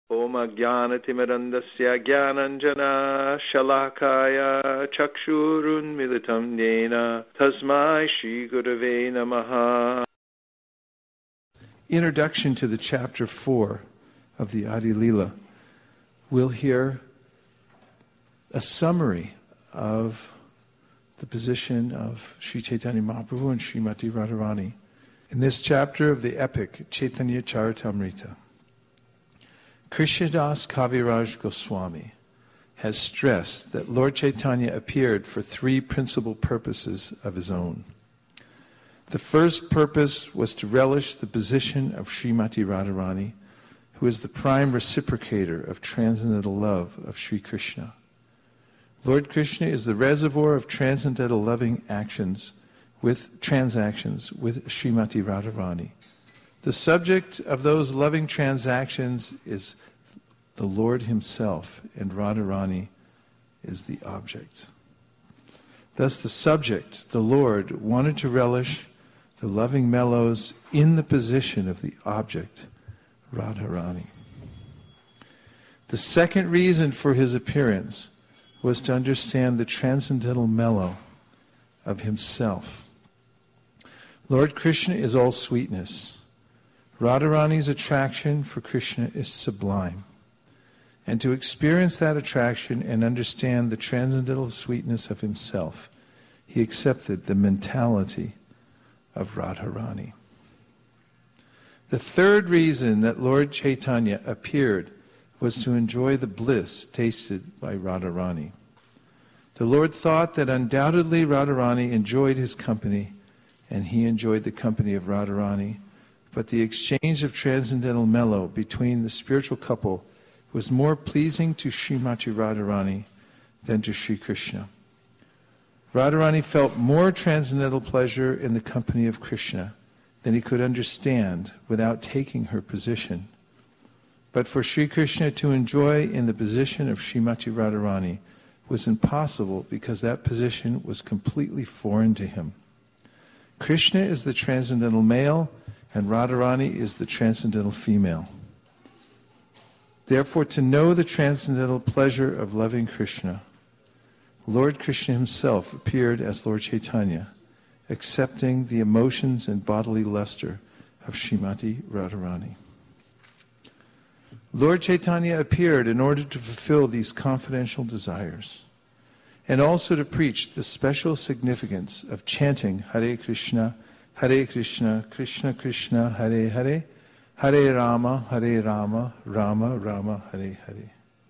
Om Ajnanatimirandasya Jnananjana Shalakaya Chakshurun Militam Yena Tasmai Shri Gurave Namaha. Introduction to the chapter 4 of the Adi Lila. We'll hear a summary of the position of Sri Chaitanya Mahaprabhu and Srimati Radharani in this chapter of the epic Chaitanya Charitamrita. Krishnadas Kaviraj Goswami has stressed that Lord Chaitanya appeared for three principal purposes of his own. The first purpose was to relish the position of Srimati Radharani, who is the prime reciprocator of transcendental love of Sri Krishna. Lord Krishna is the reservoir of transcendental loving transactions with Srimati Radharani. The subject of those loving transactions is the Lord himself, and Radharani is the object. Thus the subject, the Lord, wanted to relish the loving mellows in the position of the object, Radharani. The second reason for his appearance was to understand the transcendental mellow of himself. Lord Krishna is all sweetness. Radharani's attraction for Krishna is sublime. And to experience that attraction and understand the transcendental sweetness of himself, he accepted the mentality of Radharani. The third reason that Lord Chaitanya appeared was to enjoy the bliss tasted by Radharani. The Lord thought that undoubtedly Radharani enjoyed his company, and he enjoyed the company of Radharani, but the exchange of transcendental mellow between the spiritual couple was more pleasing to Srimati Radharani than to Sri Krishna. Radharani felt more transcendental pleasure in the company of Krishna than he could understand without taking her position. But for Sri Krishna to enjoy in the position of Srimati Radharani was impossible because that position was completely foreign to him. Krishna is the transcendental male, and Radharani is the transcendental female. Therefore, to know the transcendental pleasure of loving Krishna, Lord Krishna himself appeared as Lord Chaitanya, accepting the emotions and bodily luster of Srimati Radharani. Lord Chaitanya appeared in order to fulfill these confidential desires, and also to preach the special significance of chanting Hare Krishna, Krishna Krishna, Hare Hare, Hare Rama, Rama Rama, Hare Hare.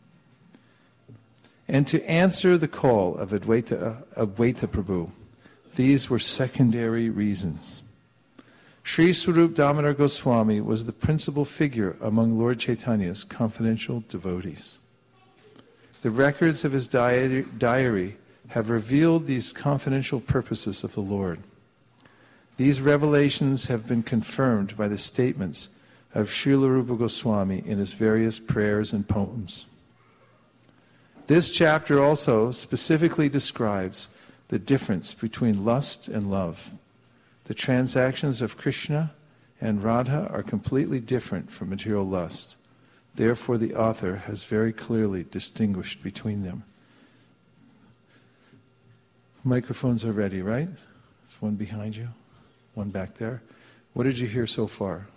And to answer the call of Advaita Prabhu, these were secondary reasons. Sri Swarup Damodar Goswami was the principal figure among Lord Chaitanya's confidential devotees. The records of his diary have revealed these confidential purposes of the Lord. These revelations have been confirmed by the statements of Srila Rupa Goswami in his various prayers and poems. This chapter also specifically describes the difference between lust and love. The transactions of Krishna and Radha are completely different from material lust. Therefore, the author has very clearly distinguished between them. Microphones are ready, right? There's one behind you, one back there. What did you hear so far?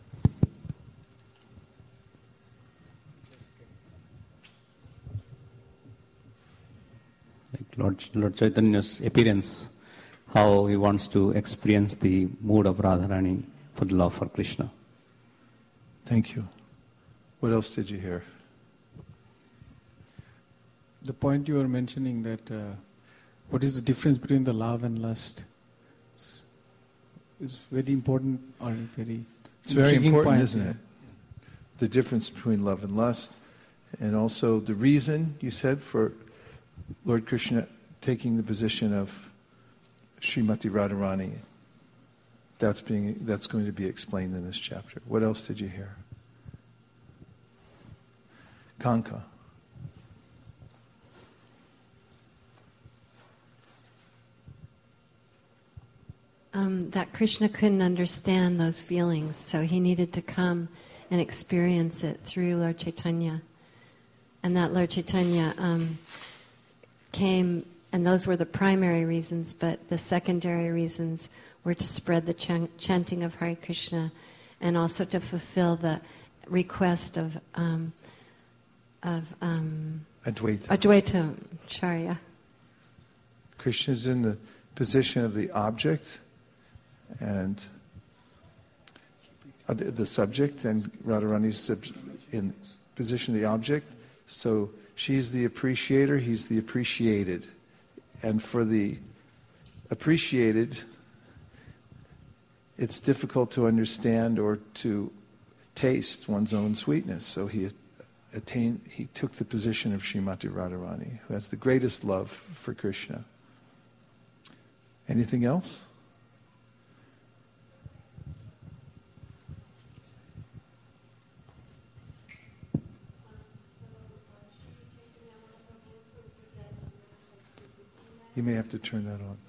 Lord Chaitanya's appearance, how he wants to experience the mood of Radharani for the love for Krishna. Thank you. What else did you hear? The point you were mentioning that what is the difference between the love and lust is very important or very... It's very important, point, isn't it? The difference between love and lust, and also the reason, you said, for Lord Krishna taking the position of Srimati Radharani. That's going to be explained in this chapter. What else did you hear? Kanka. That Krishna couldn't understand those feelings, so he needed to come and experience it through Lord Chaitanya. And that Lord Chaitanya came, and those were the primary reasons, but the secondary reasons were to spread the chanting of Hare Krishna and also to fulfill the request of Advaita Charya. Krishna is in the position of the object and the subject, and Radharani's in position of the object. So she's the appreciator, he's the appreciated. And for the appreciated, it's difficult to understand or to taste one's own sweetness. So he took the position of Srimati Radharani, who has the greatest love for Krishna. Anything else? You may have to turn that on.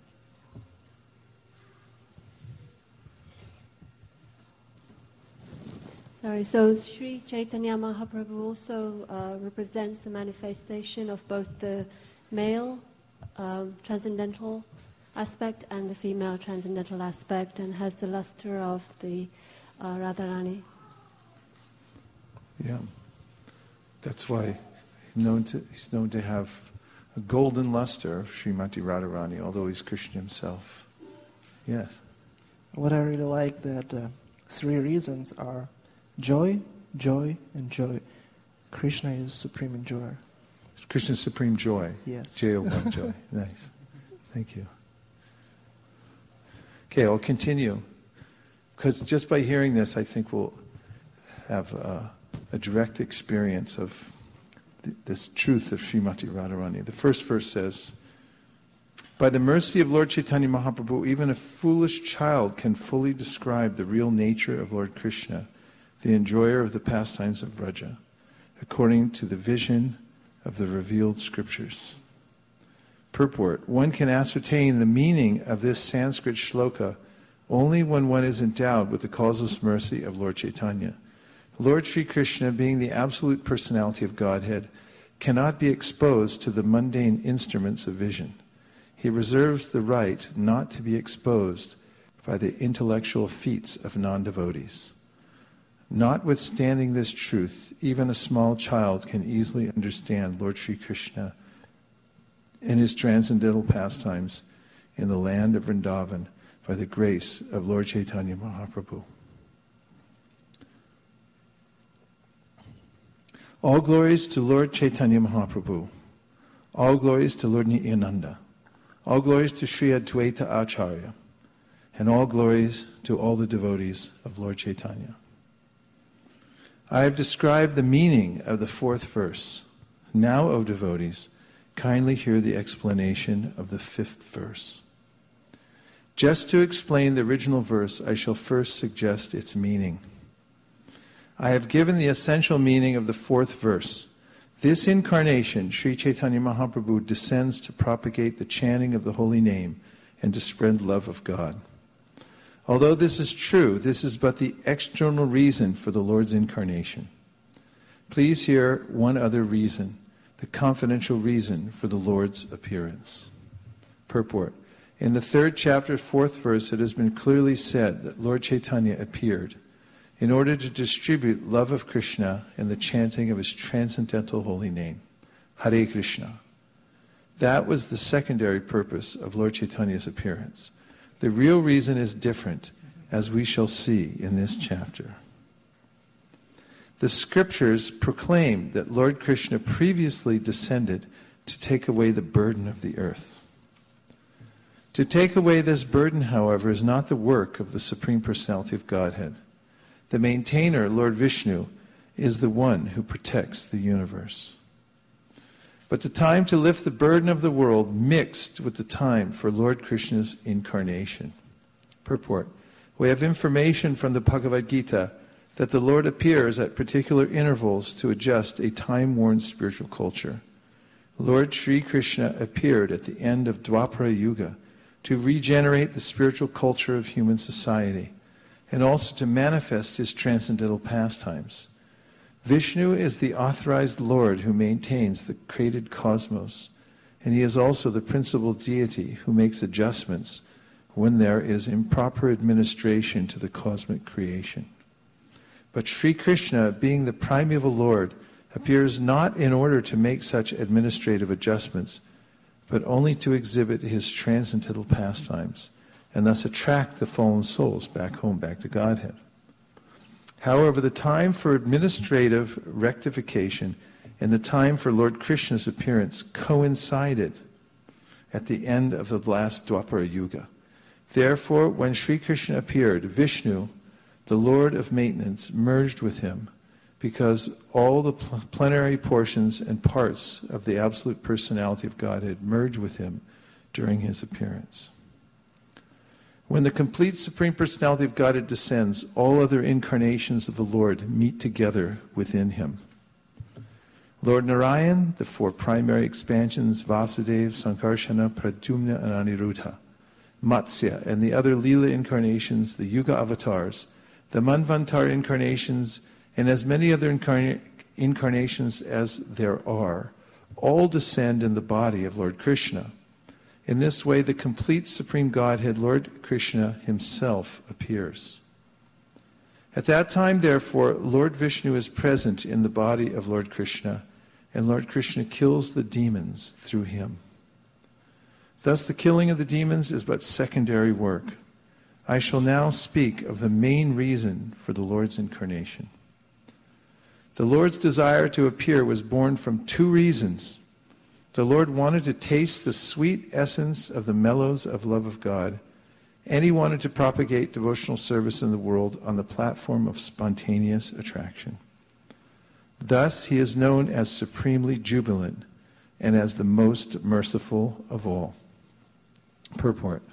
Sorry, so Sri Chaitanya Mahaprabhu also represents the manifestation of both the male transcendental aspect and the female transcendental aspect, and has the luster of the Radharani. Yeah, that's why he's known to have a golden luster of Srimati Radharani, although he's Krishna himself. Yes. What I really like that three reasons are joy, joy, and joy. Krishna is supreme in joy. Krishna's supreme joy. Yes. J-O-1, joy. Nice. Thank you. Okay, I'll continue. Because just by hearing this, I think we'll have a direct experience of this truth of Srimati Radharani. The first verse says, "By the mercy of Lord Chaitanya Mahaprabhu, even a foolish child can fully describe the real nature of Lord Krishna, the enjoyer of the pastimes of Vraja, according to the vision of the revealed scriptures." Purport: one can ascertain the meaning of this Sanskrit shloka only when one is endowed with the causeless mercy of Lord Chaitanya. Lord Sri Krishna, being the absolute personality of Godhead, cannot be exposed to the mundane instruments of vision. He reserves the right not to be exposed by the intellectual feats of non-devotees. Notwithstanding this truth, even a small child can easily understand Lord Sri Krishna in his transcendental pastimes in the land of Vrindavan by the grace of Lord Chaitanya Mahaprabhu. All glories to Lord Chaitanya Mahaprabhu. All glories to Lord Nityananda. All glories to Sri Advaita Acharya. And all glories to all the devotees of Lord Chaitanya. I have described the meaning of the fourth verse. Now, O devotees, kindly hear the explanation of the fifth verse. Just to explain the original verse, I shall first suggest its meaning. I have given the essential meaning of the fourth verse. This incarnation, Sri Chaitanya Mahaprabhu descends to propagate the chanting of the holy name and to spread love of God. Although this is true, this is but the external reason for the Lord's incarnation. Please hear one other reason, the confidential reason for the Lord's appearance. Purport: in the 3rd chapter, 4th verse, it has been clearly said that Lord Chaitanya appeared in order to distribute love of Krishna and the chanting of his transcendental holy name, Hare Krishna. That was the secondary purpose of Lord Chaitanya's appearance. The real reason is different, as we shall see in this chapter. The scriptures proclaim that Lord Krishna previously descended to take away the burden of the earth. To take away this burden, however, is not the work of the Supreme Personality of Godhead. The maintainer, Lord Vishnu, is the one who protects the universe. But the time to lift the burden of the world mixed with the time for Lord Krishna's incarnation. Purport: we have information from the Bhagavad Gita that the Lord appears at particular intervals to adjust a time-worn spiritual culture. Lord Sri Krishna appeared at the end of Dwapara Yuga to regenerate the spiritual culture of human society and also to manifest his transcendental pastimes. Vishnu is the authorized Lord who maintains the created cosmos, and he is also the principal deity who makes adjustments when there is improper administration to the cosmic creation. But Sri Krishna, being the primeval Lord, appears not in order to make such administrative adjustments, but only to exhibit his transcendental pastimes, and thus attract the fallen souls back home, back to Godhead. However, the time for administrative rectification and the time for Lord Krishna's appearance coincided at the end of the last Dwapara Yuga. Therefore, when Sri Krishna appeared, Vishnu, the Lord of maintenance, merged with him, because all the plenary portions and parts of the absolute personality of Godhead merged with him during his appearance. When the complete Supreme Personality of Godhead descends, all other incarnations of the Lord meet together within him. Lord Narayan, the four primary expansions, Vasudeva, Sankarsana, Pradyumna, and Aniruddha, Matsya, and the other Leela incarnations, the Yuga avatars, the Manvantar incarnations, and as many other incarnations as there are, all descend in the body of Lord Krishna. In this way, the complete Supreme Godhead, Lord Krishna himself, appears. At that time, therefore, Lord Vishnu is present in the body of Lord Krishna, and Lord Krishna kills the demons through him. Thus, the killing of the demons is but secondary work. I shall now speak of the main reason for the Lord's incarnation. The Lord's desire to appear was born from two reasons. The Lord wanted to taste the sweet essence of the mellows of love of God, and he wanted to propagate devotional service in the world on the platform of spontaneous attraction. Thus, he is known as supremely jubilant and as the most merciful of all. Purport.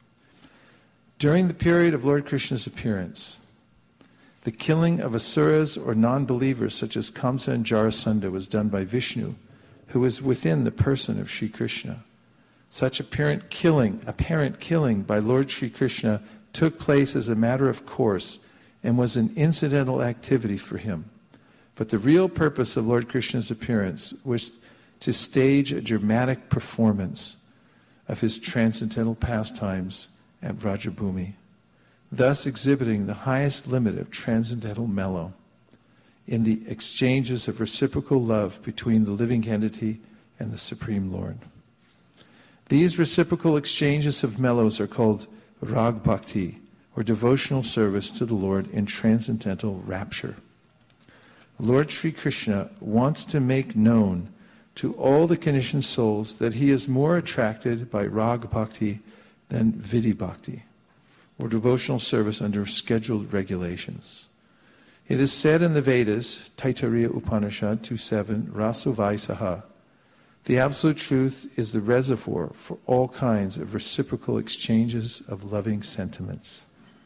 During the period of Lord Krishna's appearance, the killing of asuras or non-believers such as Kamsa and Jarasandha was done by Vishnu, who was within the person of Sri Krishna. Such apparent killing by Lord Sri Krishna took place as a matter of course and was an incidental activity for him. But the real purpose of Lord Krishna's appearance was to stage a dramatic performance of his transcendental pastimes at Vrajabhumi, thus exhibiting the highest limit of transcendental mellow in the exchanges of reciprocal love between the living entity and the Supreme Lord. These reciprocal exchanges of mellows are called Rag Bhakti, or devotional service to the Lord in transcendental rapture. Lord Sri Krishna wants to make known to all the conditioned souls that he is more attracted by Rag Bhakti than Vidhi Bhakti, or devotional service under scheduled regulations. It is said in the Vedas, Taittiriya Upanishad 2.7, Rasovai Saha, the Absolute Truth is the reservoir for all kinds of reciprocal exchanges of loving sentiments.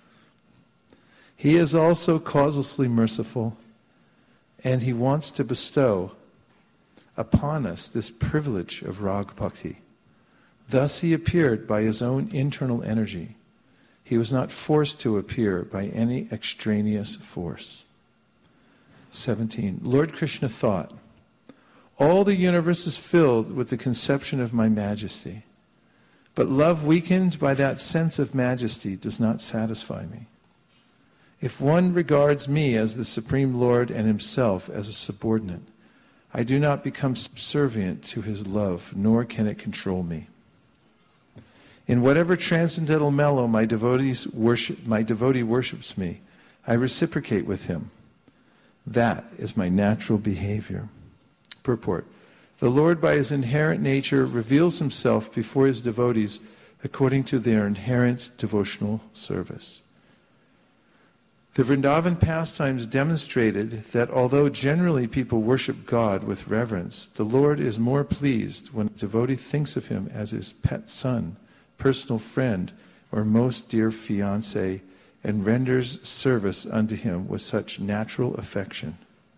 He is also causelessly merciful, and he wants to bestow upon us this privilege of Rag Bhakti. Thus he appeared by his own internal energy. He was not forced to appear by any extraneous force. 17. Lord Krishna thought, all the universe is filled with the conception of my majesty, but love weakened by that sense of majesty does not satisfy me. If one regards me as the Supreme Lord and himself as a subordinate, I do not become subservient to his love, nor can it control me. In whatever transcendental mellow my devotee worships me, I reciprocate with him. That is my natural behavior. Purport. The Lord, by his inherent nature, reveals himself before his devotees according to their inherent devotional service. The Vrindavan pastimes demonstrated that although generally people worship God with reverence, the Lord is more pleased when a devotee thinks of him as his pet son, personal friend, or most dear fiancé, and renders service unto him with such natural affection.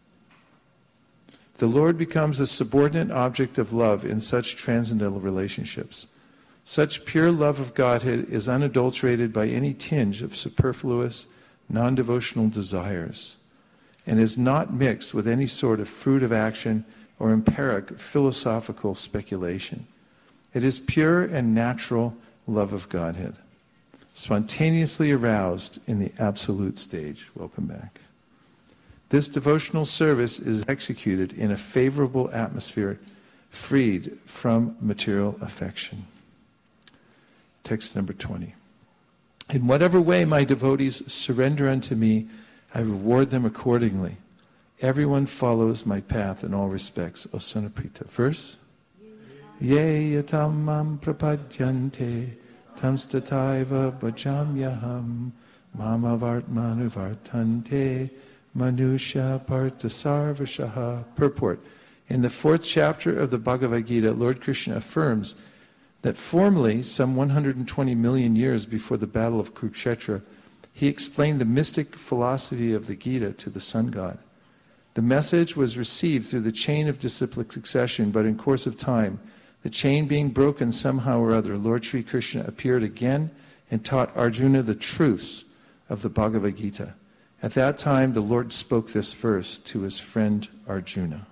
The Lord becomes a subordinate object of love in such transcendental relationships. Such pure love of Godhead is unadulterated by any tinge of superfluous, non-devotional desires, and is not mixed with any sort of fruit of action or empiric philosophical speculation. It is pure and natural love of Godhead, spontaneously aroused in the absolute stage. Welcome back. This devotional service is executed in a favorable atmosphere, freed from material affection. Text number 20. In whatever way my devotees surrender unto me, I reward them accordingly. Everyone follows my path in all respects. O son of Prita. Verse? Ye yatam mam prapadyante tamstataiva bhajamyaham mamavartmanuvartante manusha partasarvashaha. Purport. In the 4th chapter of the Bhagavad Gita, Lord Krishna affirms that formerly, some 120 million years before the battle of Kurukshetra, he explained the mystic philosophy of the Gita to the sun god. The message was received through the chain of disciplic succession, but in course of time, the chain being broken somehow or other, Lord Sri Krishna appeared again and taught Arjuna the truths of the Bhagavad Gita. At that time, the Lord spoke this verse to his friend Arjuna.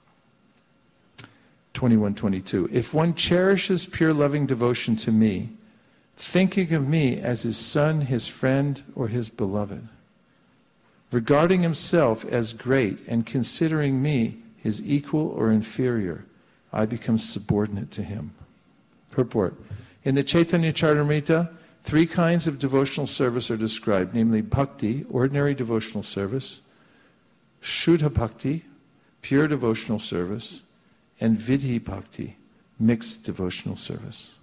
21:22. If one cherishes pure loving devotion to me, thinking of me as his son, his friend, or his beloved, regarding himself as great and considering me his equal or inferior, I become subordinate to him. Purport. In the Chaitanya Charitamrita, 3 kinds of devotional service are described, namely bhakti, ordinary devotional service, shuddha bhakti, pure devotional service, and vidhi bhakti, mixed devotional service.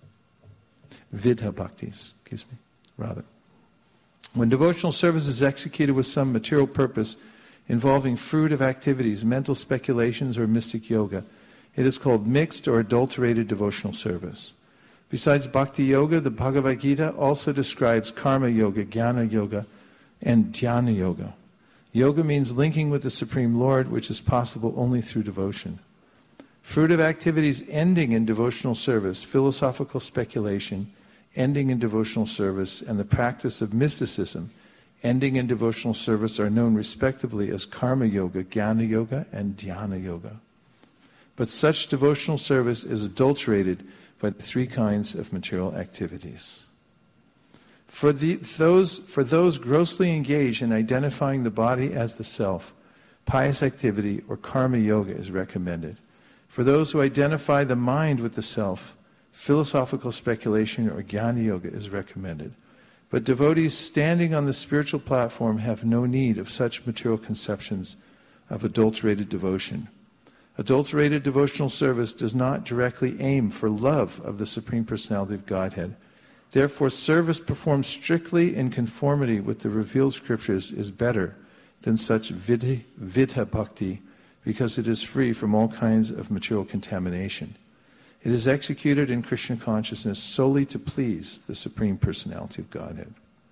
Vidha bhakti, rather. When devotional service is executed with some material purpose involving fruit of activities, mental speculations, or mystic yoga, it is called mixed or adulterated devotional service. Besides bhakti yoga, the Bhagavad Gita also describes karma yoga, jnana yoga, and dhyana yoga. Yoga means linking with the Supreme Lord, which is possible only through devotion. Fruit of activities ending in devotional service, philosophical speculation, ending in devotional service, and the practice of mysticism, ending in devotional service, are known respectively as karma yoga, jnana yoga, and dhyana yoga. But such devotional service is adulterated by the 3 kinds of material activities. For those grossly engaged in identifying the body as the self, pious activity or karma yoga is recommended. For those who identify the mind with the self, philosophical speculation or jnana yoga is recommended. But devotees standing on the spiritual platform have no need of such material conceptions of adulterated devotion. Adulterated devotional service does not directly aim for love of the Supreme Personality of Godhead. Therefore, service performed strictly in conformity with the revealed scriptures is better than such vidha bhakti, because it is free from all kinds of material contamination. It is executed in Krishna consciousness solely to please the Supreme Personality of Godhead.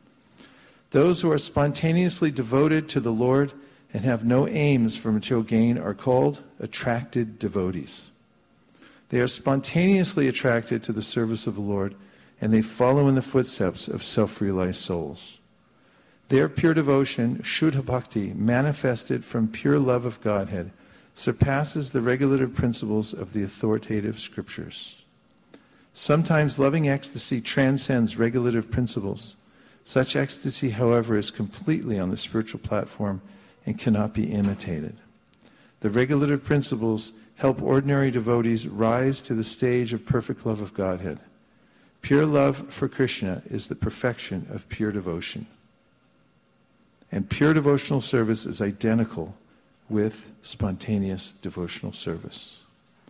Those who are spontaneously devoted to the Lord and have no aims for material gain are called attracted devotees. They are spontaneously attracted to the service of the Lord, and they follow in the footsteps of self-realized souls. Their pure devotion, shuddha bhakti, manifested from pure love of Godhead, surpasses the regulative principles of the authoritative scriptures. Sometimes loving ecstasy transcends regulative principles. Such ecstasy, however, is completely on the spiritual platform and cannot be imitated. The regulative principles help ordinary devotees rise to the stage of perfect love of Godhead. Pure love for Krishna is the perfection of pure devotion. And pure devotional service is identical with spontaneous devotional service.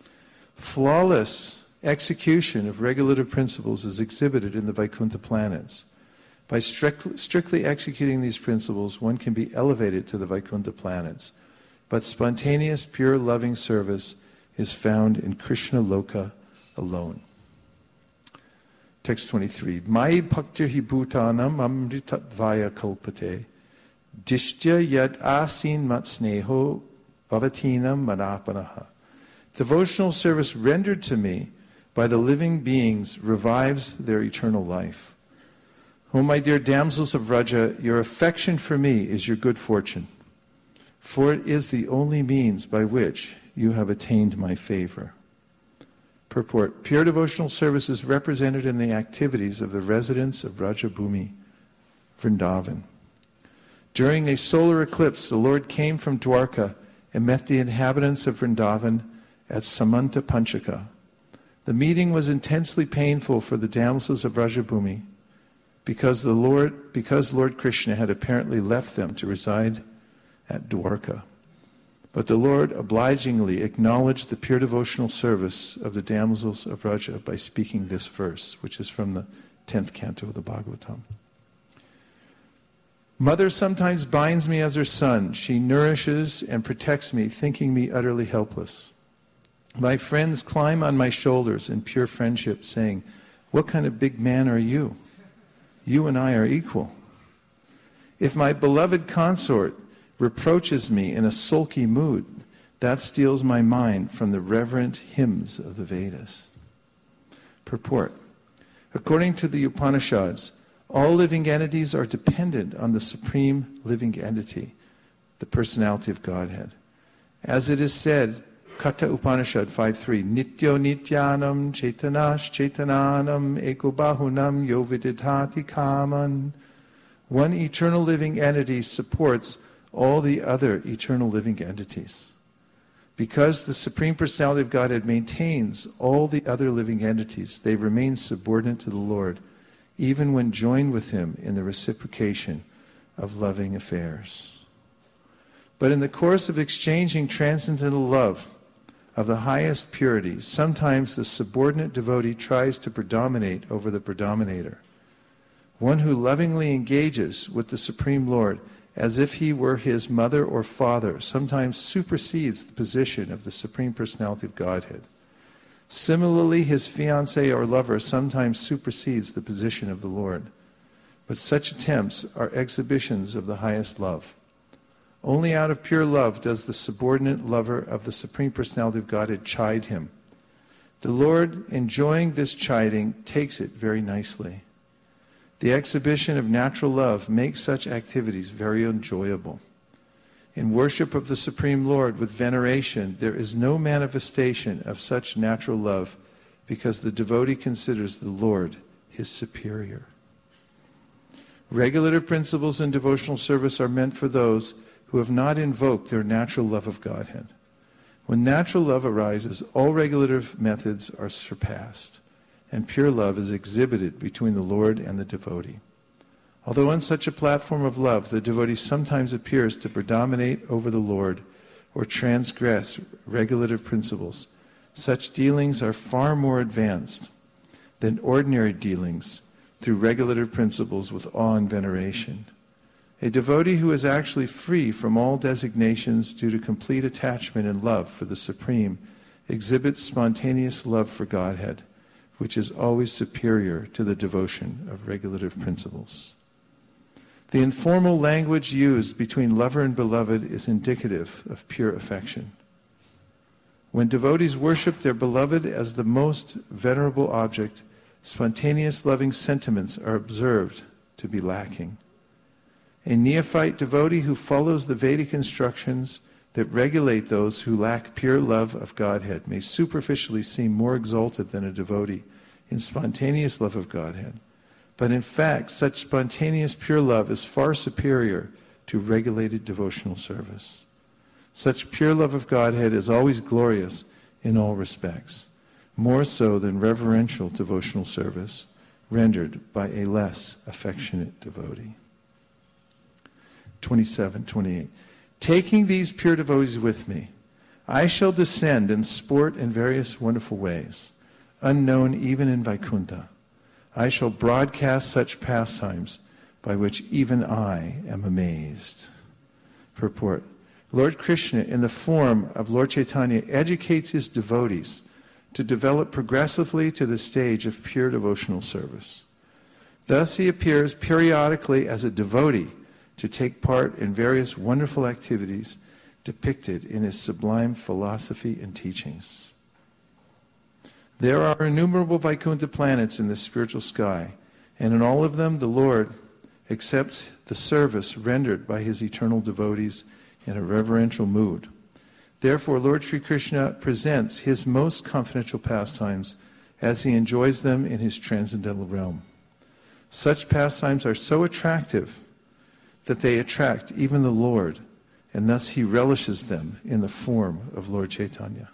Flawless execution of regulative principles is exhibited in the Vaikuntha planets. By strictly executing these principles, one can be elevated to the Vaikuntha planets. But spontaneous, pure, loving service is found in Krishna Loka alone. Text 23. Mai bhaktir hi bhutanam amritatvaya kalpate. Dishtya yad asin mat sneho bhavatinam manapanaha. Devotional service rendered to me by the living beings revives their eternal life. O my dear damsels of Vraja, your affection for me is your good fortune, for it is the only means by which you have attained my favor. Purport. Pure devotional service is represented in the activities of the residents of Vrajabhumi, Vrindavan. During a solar eclipse, the Lord came from Dwarka and met the inhabitants of Vrindavan at Samanta Panchaka. The meeting was intensely painful for the damsels of Vrajabhumi because Lord Krishna had apparently left them to reside at Dwarka. But the Lord obligingly acknowledged the pure devotional service of the damsels of Vraja by speaking this verse, which is from the 10th canto of the Bhagavatam. Mother sometimes binds me as her son. She nourishes and protects me, thinking me utterly helpless. My friends climb on my shoulders in pure friendship, saying, "What kind of big man are you? You and I are equal." If my beloved consort reproaches me in a sulky mood, that steals my mind from the reverent hymns of the Vedas. Purport. According to the Upanishads, all living entities are dependent on the supreme living entity, the personality of Godhead. As it is said, Katha Upanishad 5.3, Nityo Nityanam Chaitanash Chaitananam Eko Bahunam Yo Vididhati Kaman. One eternal living entity supports all the other eternal living entities. Because the Supreme Personality of Godhead maintains all the other living entities, they remain subordinate to the Lord, even when joined with Him in the reciprocation of loving affairs. But in the course of exchanging transcendental love of the highest purity, sometimes the subordinate devotee tries to predominate over the predominator. One who lovingly engages with the Supreme Lord as if he were his mother or father sometimes supersedes the position of the Supreme Personality of Godhead. Similarly, his fiancé or lover sometimes supersedes the position of the Lord. But such attempts are exhibitions of the highest love. Only out of pure love does the subordinate lover of the Supreme Personality of Godhead chide him. The Lord, enjoying this chiding, takes it very nicely. The exhibition of natural love makes such activities very enjoyable. In worship of the Supreme Lord with veneration, there is no manifestation of such natural love because the devotee considers the Lord his superior. Regulative principles in devotional service are meant for those who have not invoked their natural love of Godhead. When natural love arises, all regulative methods are surpassed, and pure love is exhibited between the Lord and the devotee. Although on such a platform of love, the devotee sometimes appears to predominate over the Lord or transgress regulative principles, such dealings are far more advanced than ordinary dealings through regulative principles with awe and veneration. A devotee who is actually free from all designations due to complete attachment and love for the Supreme exhibits spontaneous love for Godhead, which is always superior to the devotion of regulative principles. The informal language used between lover and beloved is indicative of pure affection. When devotees worship their beloved as the most venerable object, spontaneous loving sentiments are observed to be lacking. A neophyte devotee who follows the Vedic instructions that regulate those who lack pure love of Godhead may superficially seem more exalted than a devotee in spontaneous love of Godhead. But in fact, such spontaneous pure love is far superior to regulated devotional service. Such pure love of Godhead is always glorious in all respects, more so than reverential devotional service rendered by a less affectionate devotee. 27-28. Taking these pure devotees with me, I shall descend and sport in various wonderful ways, unknown even in Vaikuntha. I shall broadcast such pastimes by which even I am amazed. Purport. Lord Krishna, in the form of Lord Chaitanya, educates his devotees to develop progressively to the stage of pure devotional service. Thus he appears periodically as a devotee to take part in various wonderful activities depicted in his sublime philosophy and teachings. There are innumerable Vaikuntha planets in the spiritual sky, And in all of them, the Lord accepts the service rendered by his eternal devotees in a reverential mood. Therefore, Lord Sri Krishna presents his most confidential pastimes as he enjoys them in his transcendental realm. Such pastimes are so attractive that they attract even the Lord, and thus he relishes them in the form of Lord Chaitanya.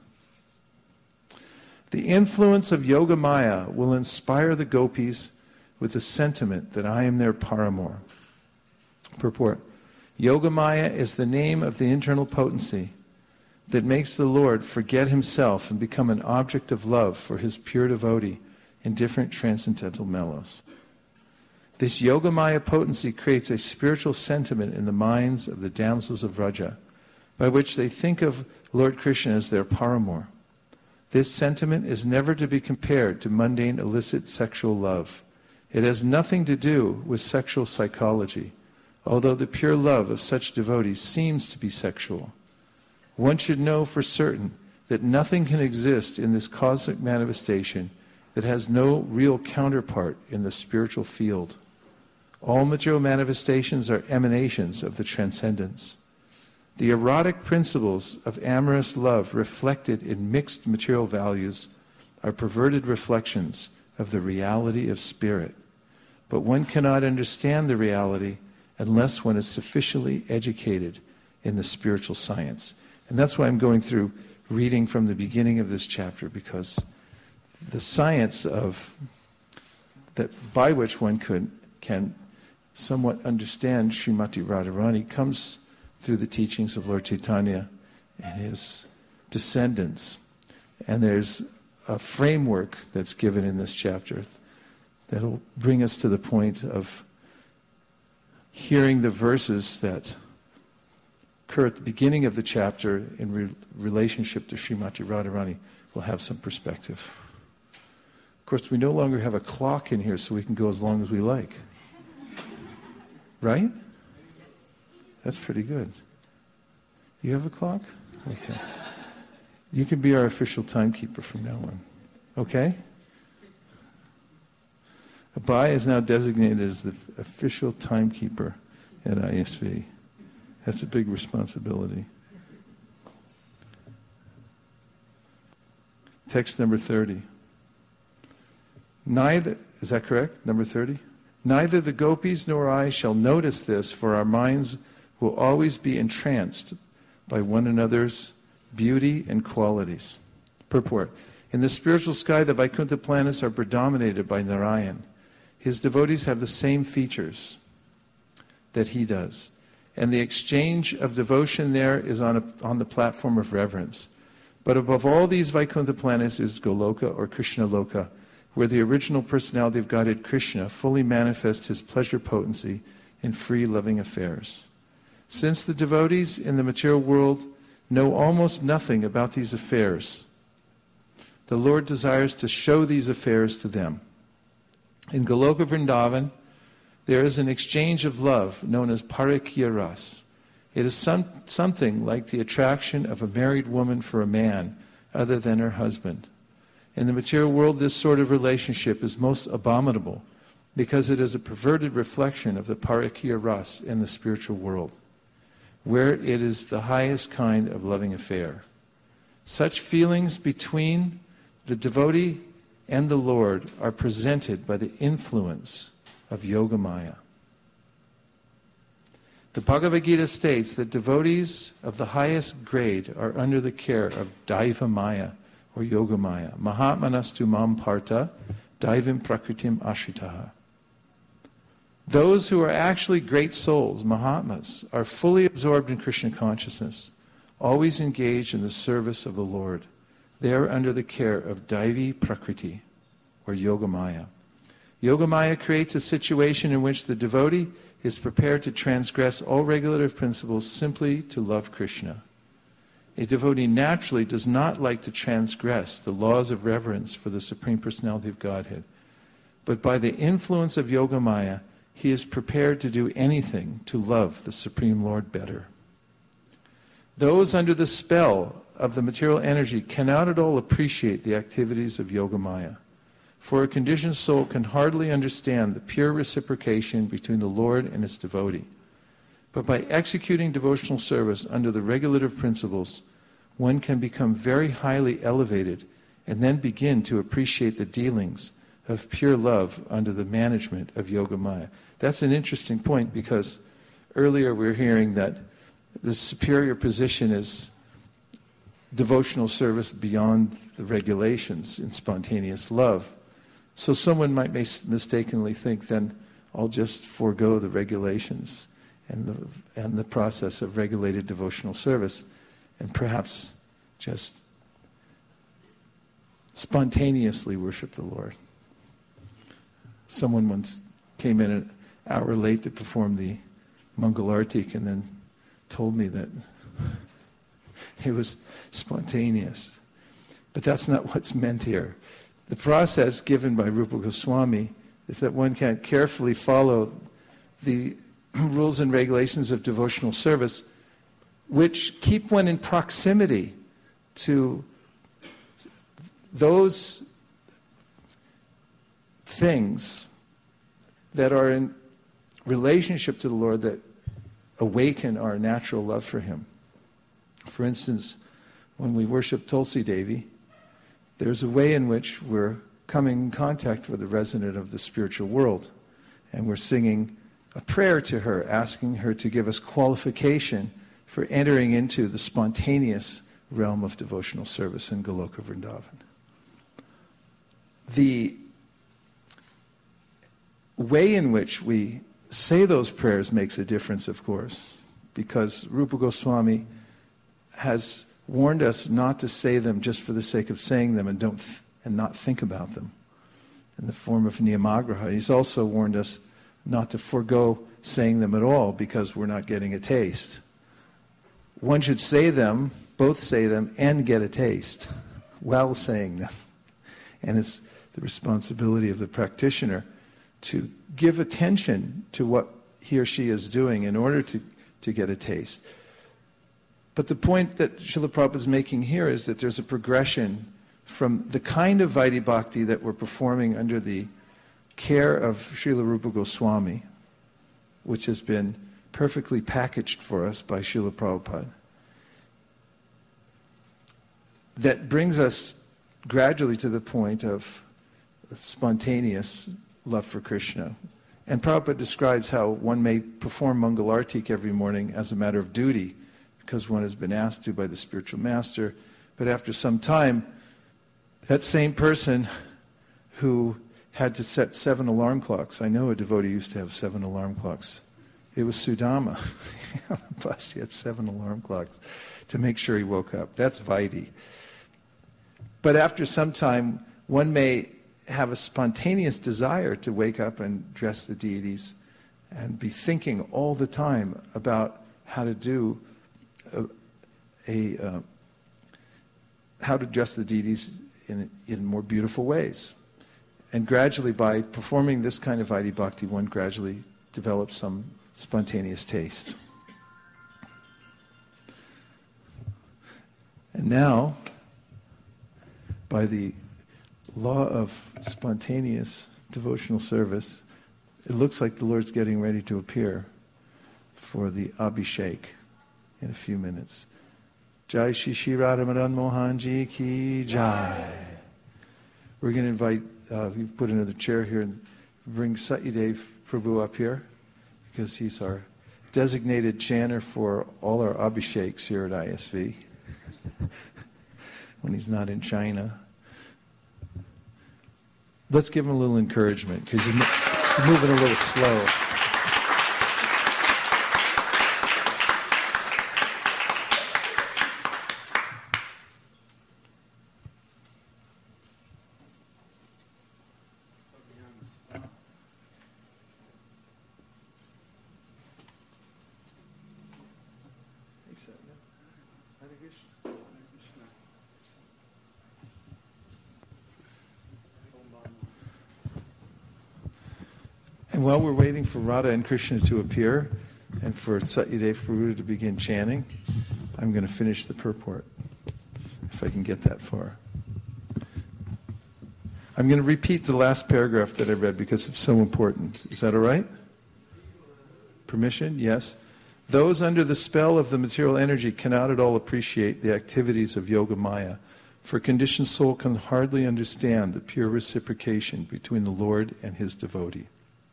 The influence of Yogamaya will inspire the gopis with the sentiment that I am their paramour. Purport. Yogamaya is the name of the internal potency that makes the Lord forget himself and become an object of love for his pure devotee in different transcendental mellows. This Yogamaya potency creates a spiritual sentiment in the minds of the damsels of Vraja, by which they think of Lord Krishna as their paramour. This sentiment is never to be compared to mundane illicit sexual love. It has nothing to do with sexual psychology, although the pure love of such devotees seems to be sexual. One should know for certain that nothing can exist in this cosmic manifestation that has no real counterpart in the spiritual field. All material manifestations are emanations of the transcendence. The erotic principles of amorous love reflected in mixed material values are perverted reflections of the reality of spirit. But one cannot understand the reality unless one is sufficiently educated in the spiritual science. And that's why I'm going through reading from the beginning of this chapter, because the science of that by which one can somewhat understand Srimati Radharani comes through the teachings of Lord Chaitanya and his descendants. And there's a framework that's given in this chapter that will bring us to the point of hearing the verses that occur at the beginning of the chapter in relationship to Srimati Radharani. Will have some perspective. Of course, we no longer have a clock in here, so we can go as long as we like. Right? That's pretty good. You have a clock? Okay. You can be our official timekeeper from now on. Okay? Abai is now designated as the official timekeeper at ISV. That's a big responsibility. Text number 30. Neither, is that correct? Number 30? Neither the gopis nor I shall notice this, for our minds will always be entranced by one another's beauty and qualities. Purport. In the spiritual sky, the Vaikuntha planets are predominated by Narayan. His devotees have the same features that he does. And the exchange of devotion there is on the platform of reverence. But above all these Vaikuntha planets is Goloka or Krishna Loka, where the original personality of Godhead Krishna fully manifests his pleasure potency in free loving affairs. Since the devotees in the material world know almost nothing about these affairs, the Lord desires to show these affairs to them. In Goloka Vrindavan, there is an exchange of love known as Parakya Ras. It is something like the attraction of a married woman for a man other than her husband. In the material world, this sort of relationship is most abominable because it is a perverted reflection of the Parakya Ras in the spiritual world, where it is the highest kind of loving affair. Such feelings between the devotee and the Lord are presented by the influence of Yogamaya. The Bhagavad Gita states that devotees of the highest grade are under the care of Daiva Maya or Yogamaya. Mahatmanastu mam partha daivim prakritim ashritaha. Those who are actually great souls, Mahatmas, are fully absorbed in Krishna consciousness, always engaged in the service of the Lord. They are under the care of Daivi Prakriti, or Yogamaya. Yogamaya creates a situation in which the devotee is prepared to transgress all regulative principles simply to love Krishna. A devotee naturally does not like to transgress the laws of reverence for the Supreme Personality of Godhead, but by the influence of Yogamaya, he is prepared to do anything to love the Supreme Lord better. Those under the spell of the material energy cannot at all appreciate the activities of Yogamaya. For a conditioned soul can hardly understand the pure reciprocation between the Lord and its devotee. But by executing devotional service under the regulative principles, one can become very highly elevated and then begin to appreciate the dealings of pure love under the management of Yoga Maya. That's an interesting point, because earlier we were hearing that the superior position is devotional service beyond the regulations in spontaneous love. So someone might mistakenly think, then I'll just forego the regulations and the process of regulated devotional service, and perhaps just spontaneously worship the Lord. Someone once came in an hour late to perform the Mangalartik and then told me that it was spontaneous. But that's not what's meant here. The process given by Rupa Goswami is that one can carefully follow the rules and regulations of devotional service, which keep one in proximity to those things that are in relationship to the Lord that awaken our natural love for Him. For instance, when we worship Tulsi Devi, there's a way in which we're coming in contact with the resident of the spiritual world, and we're singing a prayer to her, asking her to give us qualification for entering into the spontaneous realm of devotional service in Goloka Vrindavan. The way in which we say those prayers makes a difference, of course, because Rupa Goswami has warned us not to say them just for the sake of saying them and not think about them in the form of niyamagraha. He's also warned us not to forego saying them at all because we're not getting a taste. One should say them, both say them, and get a taste while saying them. And it's the responsibility of the practitioner to give attention to what he or she is doing in order to get a taste. But the point that Srila Prabhupada is making here is that there's a progression from the kind of Vaidhi Bhakti that we're performing under the care of Srila Rupa Goswami, which has been perfectly packaged for us by Srila Prabhupada, that brings us gradually to the point of spontaneous love for Krishna. And Prabhupada describes how one may perform Mangalartik every morning as a matter of duty, because one has been asked to by the spiritual master. But after some time, that same person who had to set 7 alarm clocks, I know a devotee used to have 7 alarm clocks. It was Sudama. On the bus, he had 7 alarm clocks to make sure he woke up. That's Vaidhi. But after some time, one may have a spontaneous desire to wake up and dress the deities and be thinking all the time about how to do how to dress the deities in more beautiful ways. And gradually, by performing this kind of Vaidhi Bhakti, one gradually develops some spontaneous taste. And now, by the law of spontaneous devotional service, it looks like the Lord's getting ready to appear for the Abhishek in a few minutes. Jai Shri Shri Radha Madan Mohan Ji Ki Jai. We're going to invite, you put another chair here and bring Satyadev Prabhu up here, because he's our designated chanter for all our Abhisheks here at ISV when he's not in China. Let's give him a little encouragement, because you're moving a little slow. And while we're waiting for Radha and Krishna to appear and for Satyadev Prabhu to begin chanting, I'm going to finish the purport, if I can get that far. I'm going to repeat the last paragraph that I read because it's so important. Is that all right? Permission? Yes. Those under the spell of the material energy cannot at all appreciate the activities of Yoga Maya, for a conditioned soul can hardly understand the pure reciprocation between the Lord and his devotee.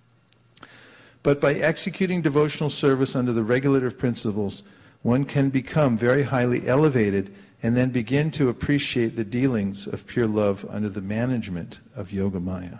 But by executing devotional service under the regulative principles, one can become very highly elevated and then begin to appreciate the dealings of pure love under the management of Yoga Maya.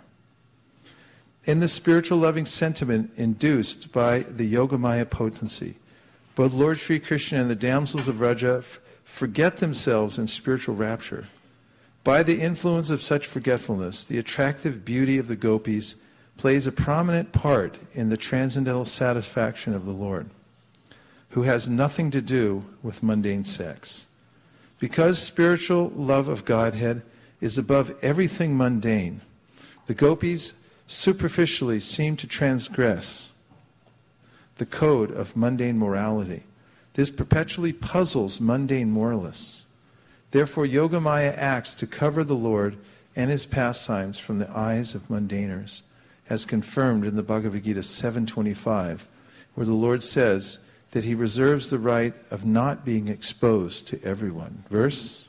In the spiritual loving sentiment induced by the Yoga Maya potency, both Lord Sri Krishna and the damsels of Vraja forget themselves in spiritual rapture. By the influence of such forgetfulness, the attractive beauty of the gopis plays a prominent part in the transcendental satisfaction of the Lord, who has nothing to do with mundane sex. Because spiritual love of Godhead is above everything mundane, the gopis superficially seem to transgress the code of mundane morality. This perpetually puzzles mundane moralists. Therefore, Yoga Maya acts to cover the Lord and his pastimes from the eyes of mundaners, as confirmed in the Bhagavad Gita 7:25, where the Lord says that he reserves the right of not being exposed to everyone. Verse: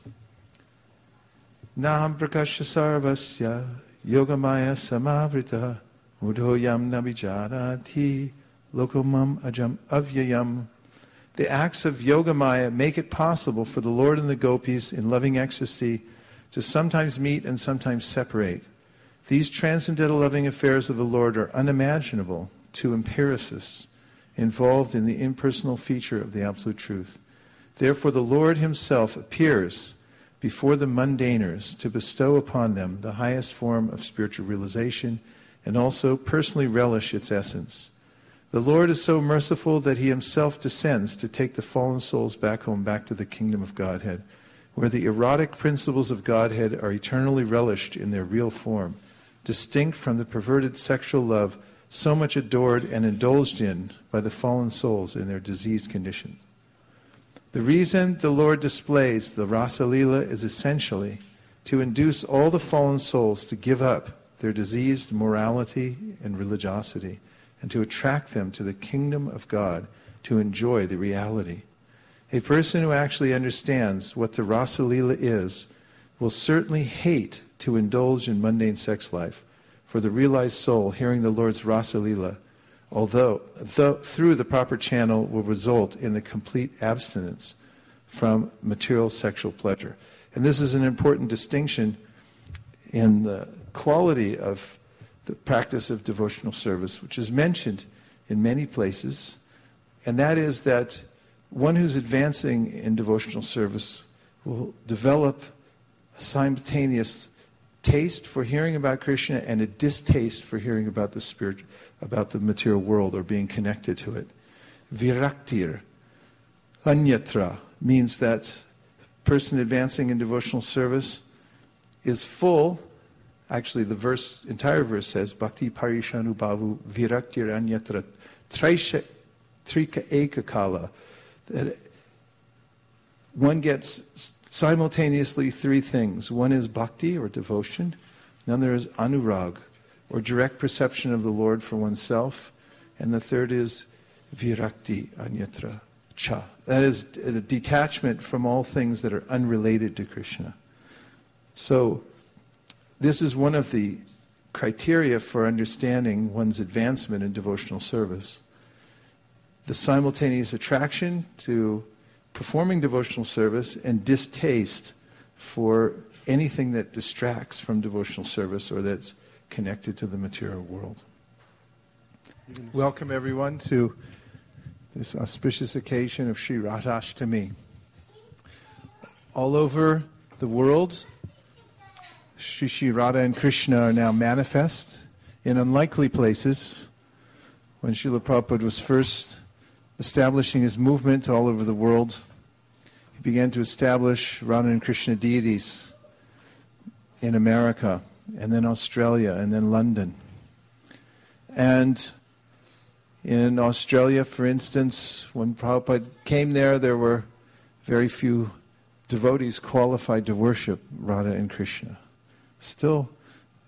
Naham prakasha sarvasya yogamaya samavrita mudhoyam nabijarati lokamam ajam avyayam. The acts of Yoga Maya make it possible for the Lord and the gopis in loving ecstasy to sometimes meet and sometimes separate. These transcendental loving affairs of the Lord are unimaginable to empiricists involved in the impersonal feature of the Absolute Truth. Therefore, the Lord himself appears before the mundaners to bestow upon them the highest form of spiritual realization and also personally relish its essence. The Lord is so merciful that he himself descends to take the fallen souls back home, back to the kingdom of Godhead, where the erotic principles of Godhead are eternally relished in their real form, distinct from the perverted sexual love so much adored and indulged in by the fallen souls in their diseased condition. The reason the Lord displays the Rasa Lila is essentially to induce all the fallen souls to give up their diseased morality and religiosity and to attract them to the kingdom of God to enjoy the reality. A person who actually understands what the Rasa Lila is will certainly hate to indulge in mundane sex life, for the realized soul hearing the Lord's Rasa Lila, although through the proper channel, will result in the complete abstinence from material sexual pleasure. And this is an important distinction in the quality of the practice of devotional service, which is mentioned in many places, and that is that one who's advancing in devotional service will develop a simultaneous taste for hearing about Krishna and a distaste for hearing about the spirit, about the material world or being connected to it. Viraktir, anyatra, means that person advancing in devotional service is full. Actually, the entire verse says, Bhakti parishanu bhavu viraktir anyatra trika ekakala. That one gets simultaneously three things. One is bhakti, or devotion. Then there is anurag, or direct perception of the Lord for oneself. And the third is virakti anyatra cha. That is a detachment from all things that are unrelated to Krishna. So, this is one of the criteria for understanding one's advancement in devotional service. The simultaneous attraction to performing devotional service and distaste for anything that distracts from devotional service or that's connected to the material world. Welcome everyone to this auspicious occasion of Sri Radhashtami. All over the world, Shri Radha and Krishna are now manifest in unlikely places. When Srila Prabhupada was first establishing his movement all over the world, he began to establish Radha and Krishna deities in America, and then Australia, and then London. And in Australia, for instance, when Prabhupada came there were very few devotees qualified to worship Radha and Krishna. Still,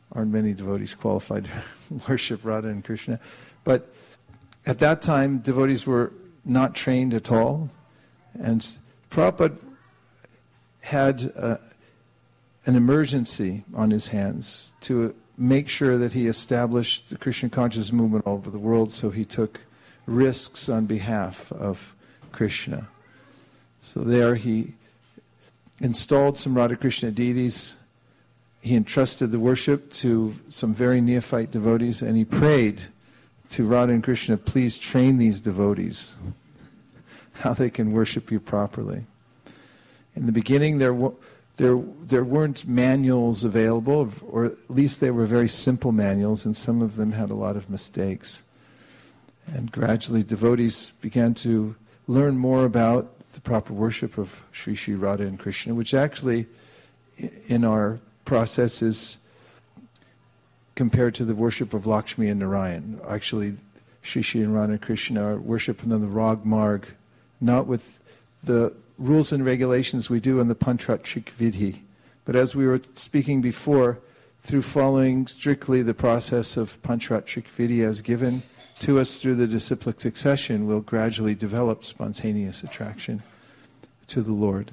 aren't many devotees qualified to worship Radha and Krishna. But at that time, devotees were not trained at all. And Prabhupada had an emergency on his hands to make sure that he established the Krishna conscious movement all over the world, so he took risks on behalf of Krishna. So there he installed some Radha Krishna deities. He entrusted the worship to some very neophyte devotees, and he prayed to Radha and Krishna, please train these devotees how they can worship you properly. In the beginning, there weren't manuals available, or at least they were very simple manuals, and some of them had a lot of mistakes. And gradually, devotees began to learn more about the proper worship of Sri Sri Radha and Krishna, which actually, in our process, is compared to the worship of Lakshmi and Narayan. Actually, Sri Sri and Radha and Krishna are worshipped in the Rag Marg, not with the rules and regulations we do in the Panchratrik Vidhi. But as we were speaking before, through following strictly the process of Panchratrik Vidhi as given to us through the disciplic succession, we'll gradually develop spontaneous attraction to the Lord.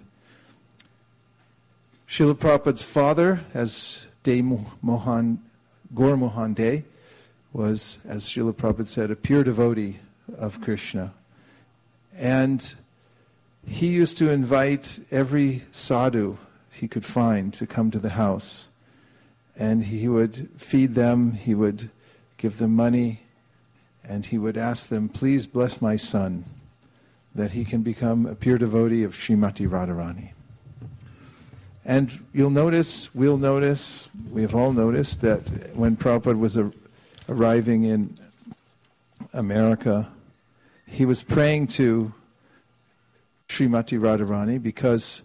Srila Prabhupada's father, as De Mohan, Gaur Mohan De, was, as Srila Prabhupada said, a pure devotee of Krishna. And he used to invite every sadhu he could find to come to the house. And he would feed them, he would give them money, and he would ask them, please bless my son, that he can become a pure devotee of Srimati Radharani. And we'll notice, we have all noticed that when Prabhupada was arriving in America, he was praying to Srimati Radharani because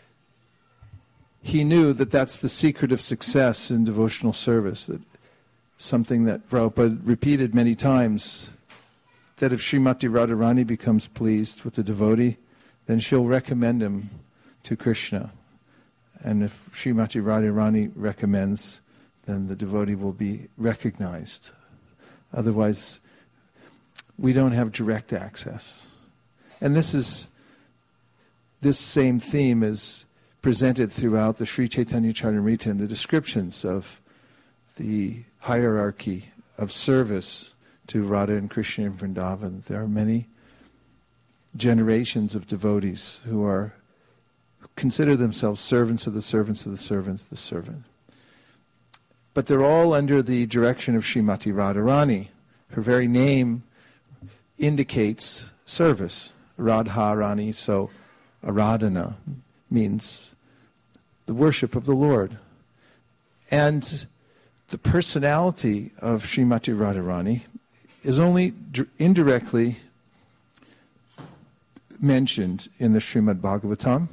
he knew that that's the secret of success in devotional service, that something that Prabhupada repeated many times, that if Srimati Radharani becomes pleased with the devotee, then she'll recommend him to Krishna. And if Srimati Radharani recommends, then the devotee will be recognized. Otherwise, we don't have direct access. And this same theme is presented throughout the Sri Chaitanya Charitamrita in the descriptions of the hierarchy of service to Radha and Krishna in Vrindavan. There are many generations of devotees who consider themselves servants of the servants of the servants of the servant. But they're all under the direction of Srimati Radharani. Her very name indicates service. Radharani, so Aradhana means the worship of the Lord. And the personality of Srimati Radharani is only indirectly mentioned in the Srimad Bhagavatam.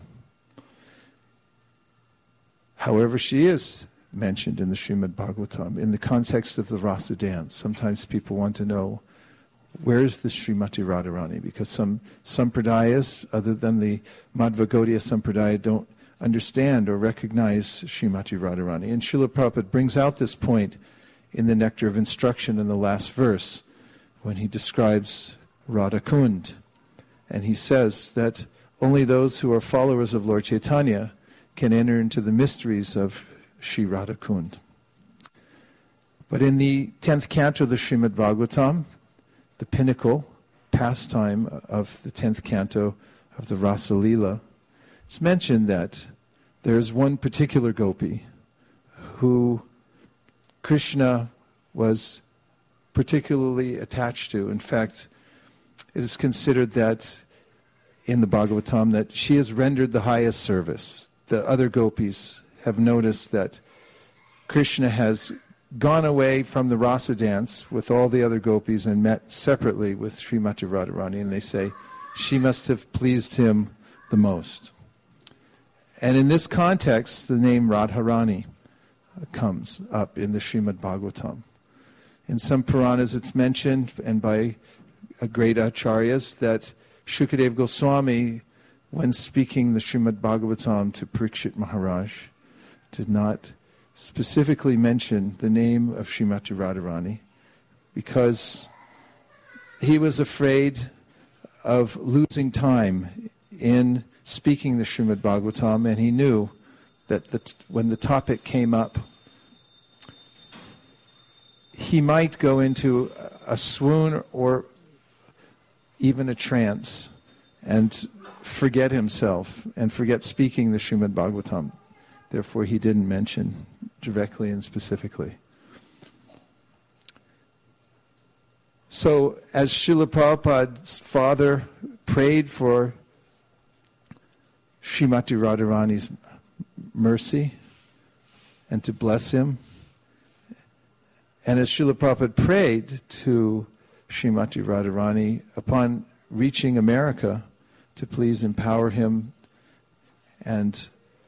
However, she is mentioned in the Srimad Bhagavatam in the context of the Rasa dance. Sometimes people want to know, where is the Srimati Radharani? Because some sampradayas, other than the Madhva Gaudiya Sampradaya, don't understand or recognize Srimati Radharani. And Srila Prabhupada brings out this point in the Nectar of Instruction in the last verse, when he describes Radha Kund. And he says that only those who are followers of Lord Chaitanya can enter into the mysteries of Sri Radha Kund. But in the 10th canto of the Srimad Bhagavatam, the pinnacle pastime of the 10th canto of the Rasa Leela, it's mentioned that there's one particular gopi who Krishna was particularly attached to. In fact, it is considered that in the Bhagavatam that she has rendered the highest service. The other gopis have noticed that Krishna has gone away from the rasa dance with all the other gopis and met separately with Srimati Radharani, and they say she must have pleased him the most. And in this context, the name Radharani comes up in the Srimad Bhagavatam. In some Puranas it's mentioned, and by great acharyas, that Shukadev Goswami, when speaking the Srimad Bhagavatam to Parikshit Maharaj, did not specifically mention the name of Srimati Radharani because he was afraid of losing time in speaking the Srimad Bhagavatam, and he knew that when the topic came up, he might go into a swoon or even a trance and forget himself and forget speaking the Srimad Bhagavatam. Therefore, he didn't mention directly and specifically. So, as Srila Prabhupada's father prayed for Srimati Radharani's mercy and to bless him, and as Srila Prabhupada prayed to Srimati Radharani upon reaching America to please empower him, and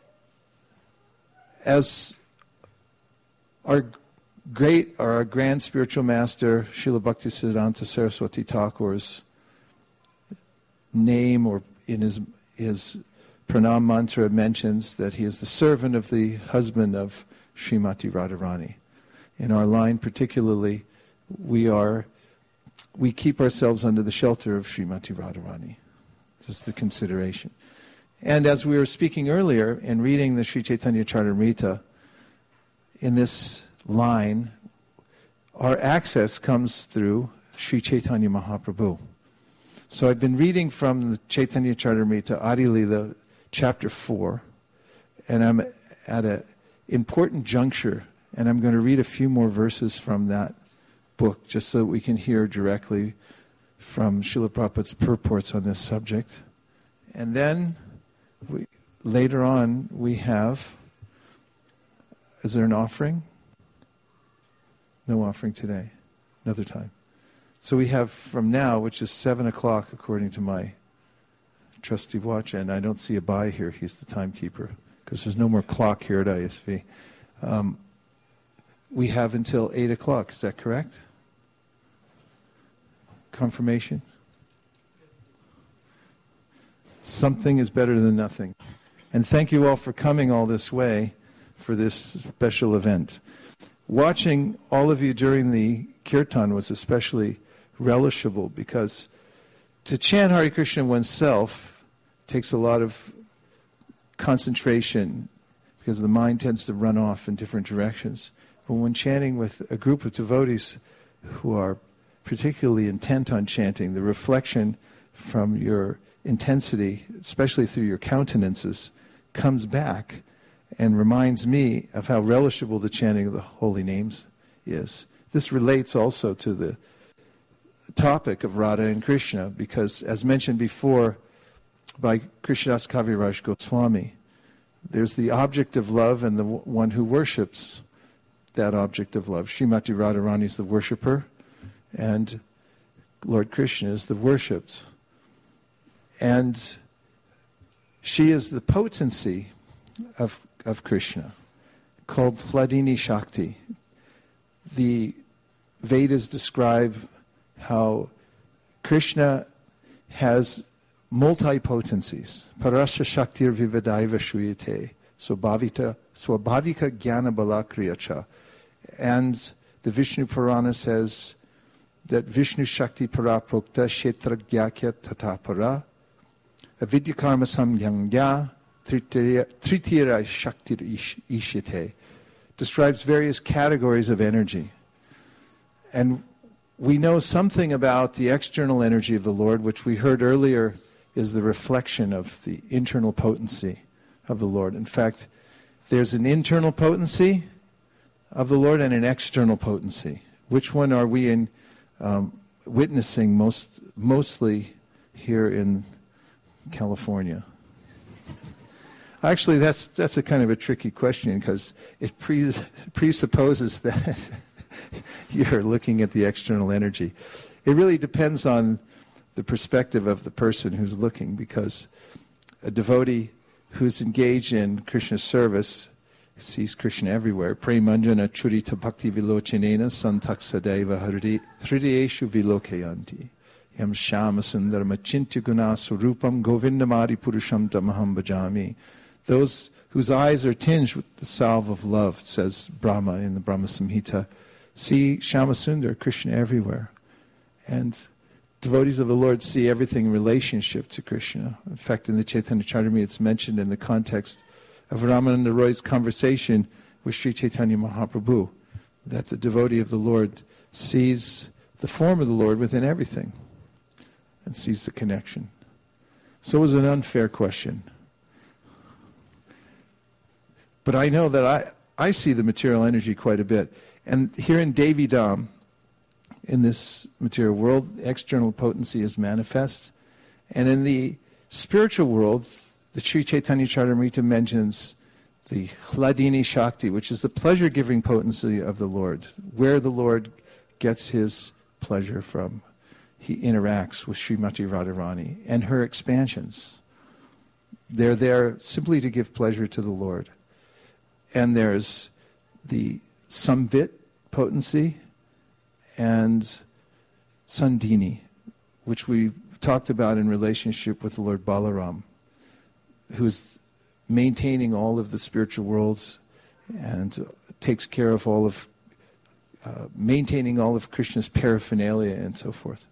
as our grand spiritual master, Srila Bhaktisiddhanta Saraswati Thakur's name, or in his pranam mantra, mentions that he is the servant of the husband of Srimati Radharani. In our line particularly, we keep ourselves under the shelter of Srimati Radharani. This is the consideration. And as we were speaking earlier in reading the Sri Chaitanya Charitamrita, in this line, our access comes through Sri Chaitanya Mahaprabhu. So I've been reading from the Chaitanya Charitamrita, Adi Lila, chapter 4, and I'm at an important juncture, and I'm going to read a few more verses from that book, just so that we can hear directly from Srila Prabhupada's purports on this subject. And then, later on, we have, is there an offering? No offering today. Another time. So we have from now, which is 7 o'clock according to my trusty watch, and I don't see a Bai here, he's the timekeeper, because there's no more clock here at ISV. We have until 8 o'clock, is that correct? Confirmation? Something is better than nothing. And thank you all for coming all this way for this special event. Watching all of you during the kirtan was especially relishable because to chant Hare Krishna oneself takes a lot of concentration because the mind tends to run off in different directions. But when chanting with a group of devotees who are particularly intent on chanting, the reflection from your intensity, especially through your countenances, comes back and reminds me of how relishable the chanting of the holy names is. This relates also to the topic of Radha and Krishna, because as mentioned before by Krishnadas Kaviraj Goswami, there's the object of love and the one who worships that object of love. Srimati Radharani is the worshipper, and Lord Krishna is the worshipped. And she is the potency of Krishna, called Hladini Shakti. The Vedas describe how Krishna has multi-potencies. Parasya Shaktir Vivadaiva Shuyate, Swabhavika Jnana Balakriyacha. And the Vishnu Purana says that Vishnu Shakti Paraprokta Kshetra Gyakya Tatapara Avidyakarma Samyangya Tritira Shaktir Ishyate, describes various categories of energy. And we know something about the external energy of the Lord, which we heard earlier is the reflection of the internal potency of the Lord. In fact, there's an internal potency of the Lord and an external potency. Which one are we witnessing mostly here in California? Actually, that's a kind of a tricky question because it presupposes that you're looking at the external energy. It really depends on the perspective of the person who's looking, because a devotee who's engaged in Krishna service sees Krishna everywhere. Premanjana churita bhakti vilochinena santaksadeva hridayeshu vilokayanti. Yam shama sundaram achintya guna surupam govindamadi purusham tamaham bhajami. Those whose eyes are tinged with the salve of love, says Brahma in the Brahma Samhita, see Shyamasundar, Krishna everywhere. And devotees of the Lord see everything in relationship to Krishna. In fact, in the Chaitanya Charitamrita, it's mentioned in the context of Ramananda Roy's conversation with Sri Chaitanya Mahaprabhu, that the devotee of the Lord sees the form of the Lord within everything and sees the connection. So it was an unfair question. But I know that I see the material energy quite a bit. And here in Devi Dham, in this material world, external potency is manifest. And in the spiritual world, the Sri Chaitanya Charitamrita mentions the Hladini Shakti, which is the pleasure-giving potency of the Lord, where the Lord gets his pleasure from. He interacts with Srimati Radharani and her expansions. They're there simply to give pleasure to the Lord. And there's the Samvit potency and Sandini, which we talked about in relationship with the Lord Balaram, who's maintaining all of the spiritual worlds and takes care of all of, maintaining all of Krishna's paraphernalia and so forth.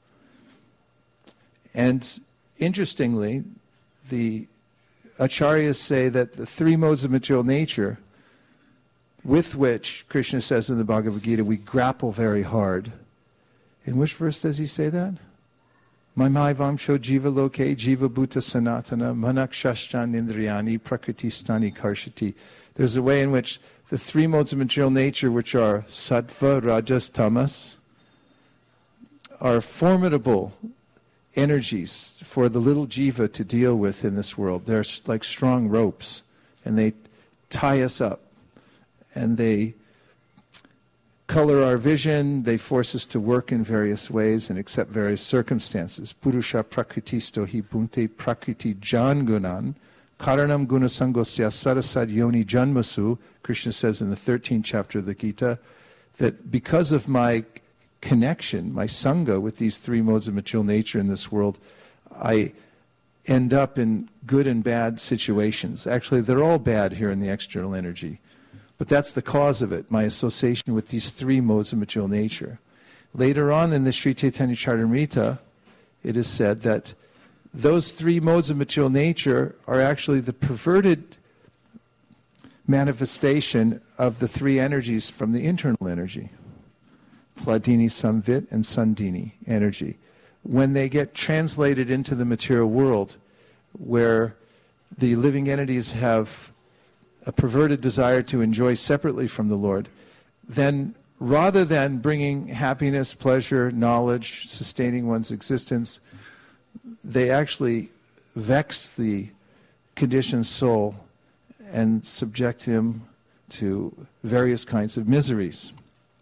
And interestingly, the acharyas say that the three modes of material nature with which Krishna says in the Bhagavad Gita we grapple very hard. In which verse does he say that? Maimai-vamsho jiva loke jiva bhuta sanatana manak shashtan indriyani prakriti stani karshati. There's a way in which the three modes of material nature, which are sattva, rajas, tamas, are formidable energies for the little jiva to deal with in this world. They're like strong ropes, and they tie us up, and they color our vision, they force us to work in various ways and accept various circumstances. Purusha prakritisto hi bhunte prakriti jangunan karanam gunasangosya sarasad yoni janmasu. Krishna says in the 13th chapter of the Gita that because of my connection, my sangha with these three modes of material nature in this world, I end up in good and bad situations. Actually, they're all bad here in the external energy. But that's the cause of it, my association with these three modes of material nature. Later on in the Sri Chaitanya Charitamrita, it is said that those three modes of material nature are actually the perverted manifestation of the three energies from the internal energy. Hladini, Samvit, and Sandini energy. When they get translated into the material world, where the living entities have a perverted desire to enjoy separately from the Lord, then rather than bringing happiness, pleasure, knowledge, sustaining one's existence, they actually vex the conditioned soul and subject him to various kinds of miseries.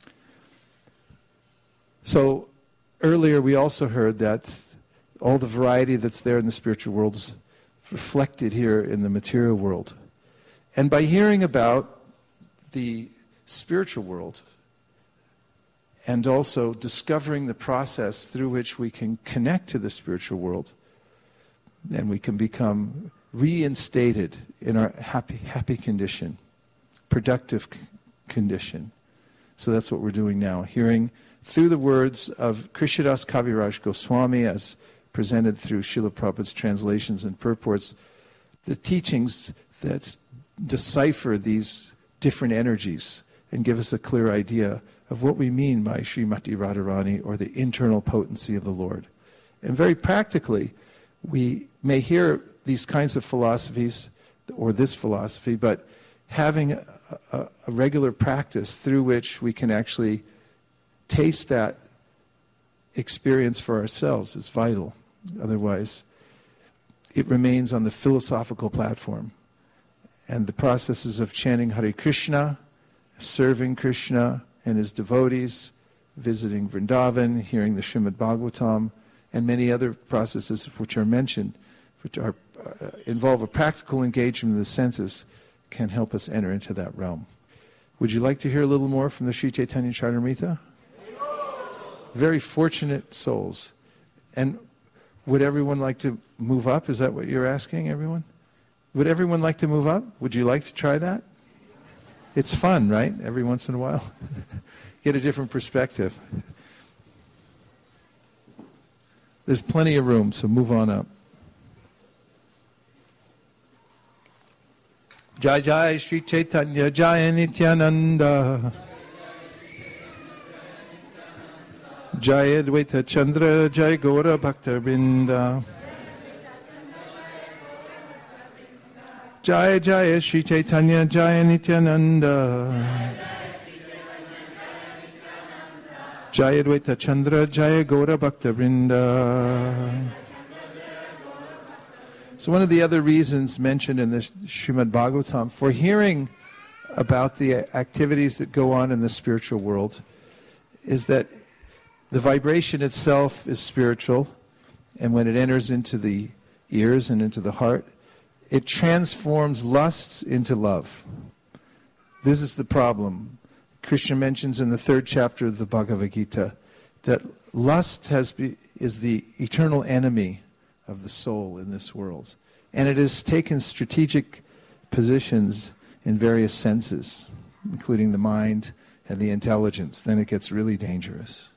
So earlier we also heard that all the variety that's there in the spiritual world is reflected here in the material world. And by hearing about the spiritual world and also discovering the process through which we can connect to the spiritual world, and we can become reinstated in our happy condition, productive condition. So that's what we're doing now, hearing through the words of Krishnadas Kaviraj Goswami, as presented through Srila Prabhupada's translations and purports, the teachings that decipher these different energies and give us a clear idea of what we mean by Srimati Radharani, or the internal potency of the Lord. And very practically, we may hear these kinds of philosophies, or this philosophy, but having a regular practice through which we can actually taste that experience for ourselves is vital. Otherwise, it remains on the philosophical platform. And the processes of chanting Hare Krishna, serving Krishna and his devotees, visiting Vrindavan, hearing the Srimad Bhagavatam, and many other processes which are mentioned, which are involve a practical engagement of the senses, can help us enter into that realm. Would you like to hear a little more from the Sri Chaitanya Charitamrita? Very fortunate souls. And would everyone like to move up? Is that what you're asking, everyone? Would everyone like to move up? Would you like to try that? It's fun, right? Every once in a while. Get a different perspective. There's plenty of room, so move on up. Jai Jai Sri Chaitanya Jai Nityananda Jai Advaita Chandra Jai Gaura Bhakta Vrinda Jai Jai Sri Chaitanya Jai Nityananda Jai Advaita Chandra Jai Gaura Bhakta Vrinda. So one of the other reasons mentioned in the Srimad Bhagavatam for hearing about the activities that go on in the spiritual world is that the vibration itself is spiritual, and when it enters into the ears and into the heart, it transforms lusts into love. This is the problem. Krishna mentions in the 3rd chapter of the Bhagavad Gita that lust is the eternal enemy of the soul in this world. And it has taken strategic positions in various senses, including the mind and the intelligence. Then it gets really dangerous.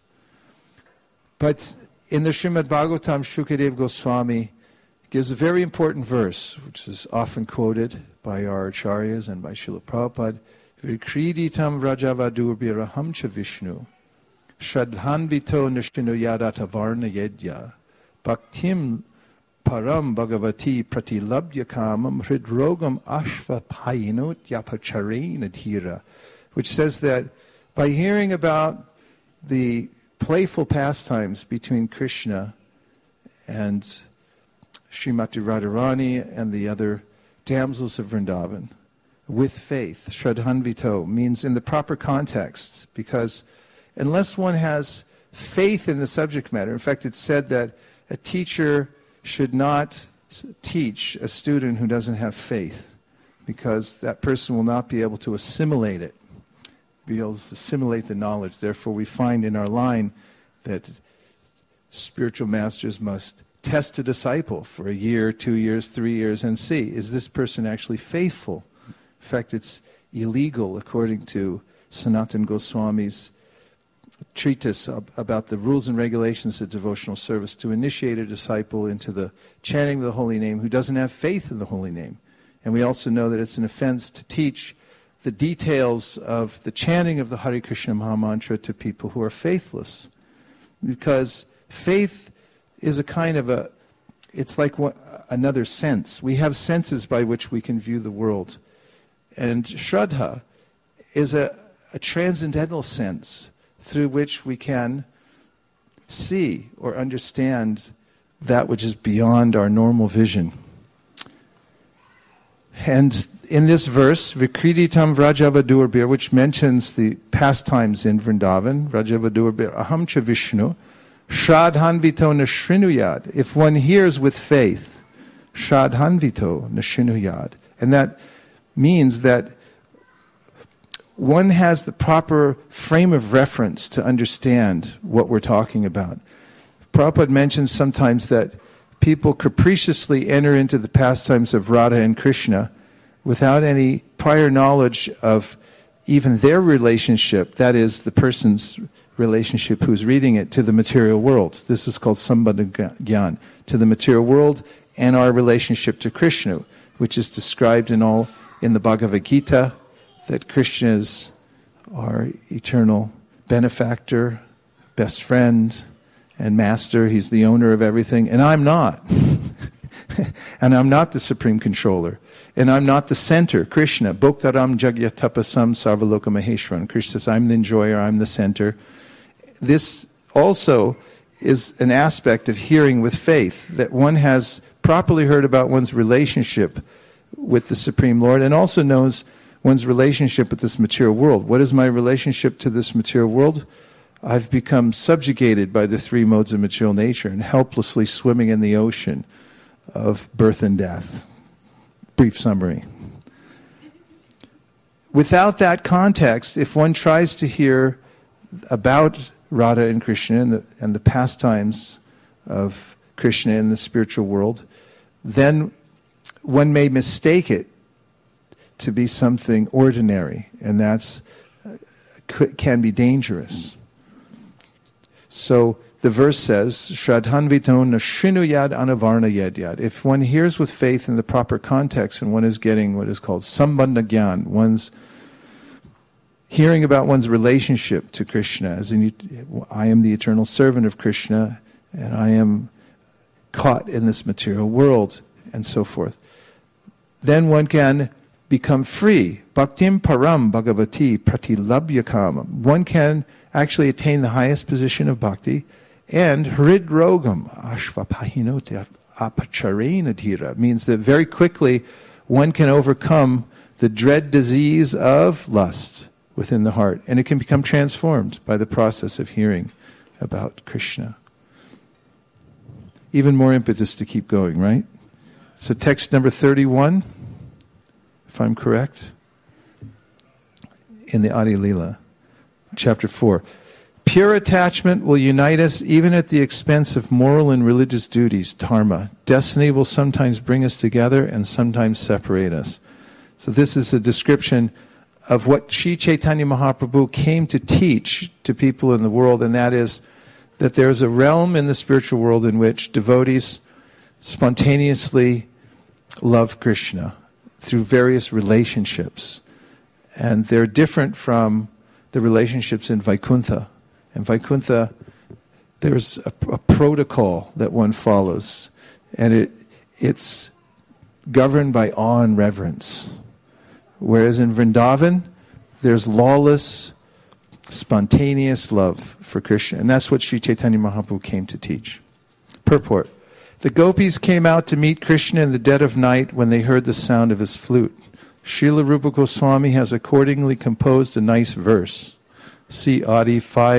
But in the Srimad Bhagavatam, Shukadeva Goswami gives a very important verse, which is often quoted by our acharyas and by Srila Prabhupada. Vikriditam Vrajavadurbiraham cha Vishnu Shadhanvito Nishinu Yadata Varna Yedya Bhaktim Param Bhagavati Pratilabhya Kamam Hridrogam Ashva Payinot Yapacharena Dhira, which says that by hearing about the playful pastimes between Krishna and Srimati Radharani and the other damsels of Vrindavan, with faith, Shraddhanvito, means in the proper context, because unless one has faith in the subject matter, in fact it's said that a teacher should not teach a student who doesn't have faith, because that person will not be able to assimilate it, be able to assimilate the knowledge. Therefore we find in our line that spiritual masters must test a disciple for a year, 2 years, 3 years, and see, is this person actually faithful? In fact, it's illegal, according to Sanatana Goswami's treatise about the rules and regulations of devotional service, to initiate a disciple into the chanting of the holy name who doesn't have faith in the holy name. And we also know that it's an offense to teach the details of the chanting of the Hare Krishna Mahamantra to people who are faithless. Because faith is a kind of it's like another sense. We have senses by which we can view the world. And Shraddha is a transcendental sense through which we can see or understand that which is beyond our normal vision. And in this verse, Vikriditam Vrajavadurbir, which mentions the pastimes in Vrindavan, Vrajavadurbir Aham cha Vishnu, Shraddhanvito Nashrinuyad. If one hears with faith, Shraddhanvito Nashrinuyad. And that means that one has the proper frame of reference to understand what we're talking about. Prabhupada mentions sometimes that people capriciously enter into the pastimes of Radha and Krishna without any prior knowledge of even their relationship, that is, the person's relationship who's reading it, to the material world. This is called Sambandha Gyan, to the material world and our relationship to Krishna, which is described in the Bhagavad Gita, that Krishna is our eternal benefactor, best friend, and master. He's the owner of everything, and I'm not. And I'm not the supreme controller. And I'm not the center. Krishna, Bhoktaram Jagyatapasam Sarvaloka Maheshwaran. Krishna says, I'm the enjoyer, I'm the center. This also is an aspect of hearing with faith, that one has properly heard about one's relationship with the Supreme Lord and also knows one's relationship with this material world. What is my relationship to this material world? I've become subjugated by the three modes of material nature and helplessly swimming in the ocean of birth and death. Brief summary. Without that context, if one tries to hear about Radha and Krishna and the pastimes of Krishna in the spiritual world, then one may mistake it to be something ordinary, and that's can be dangerous. So the verse says, Shraddhanvito na shinuyad anavarna yedyad. If one hears with faith in the proper context and one is getting what is called sambandha gyan, one's hearing about one's relationship to Krishna, as in, I am the eternal servant of Krishna, and I am caught in this material world, and so forth. Then one can become free. Bhaktim param bhagavati pratilabhyakam. One can actually attain the highest position of bhakti, and hridrogam ashvapahinote apacharena dhira means that very quickly one can overcome the dread disease of lust within the heart, and it can become transformed by the process of hearing about Krishna. Even more impetus to keep going, right? So text number 31, if I'm correct, in the Adi Lila, chapter 4. Pure attachment will unite us even at the expense of moral and religious duties, dharma. Destiny will sometimes bring us together and sometimes separate us. So this is a description of what Sri Chaitanya Mahaprabhu came to teach to people in the world, and that is that there's a realm in the spiritual world in which devotees spontaneously love Krishna through various relationships. And they're different from the relationships in Vaikuntha. In Vaikuntha, there's a protocol that one follows, and it's governed by awe and reverence. Whereas in Vrindavan, there's lawless, spontaneous love for Krishna. And that's what Sri Chaitanya Mahaprabhu came to teach. Purport. The gopis came out to meet Krishna in the dead of night when they heard the sound of his flute. Srila Rupa Goswami has accordingly composed a nice verse. See Adi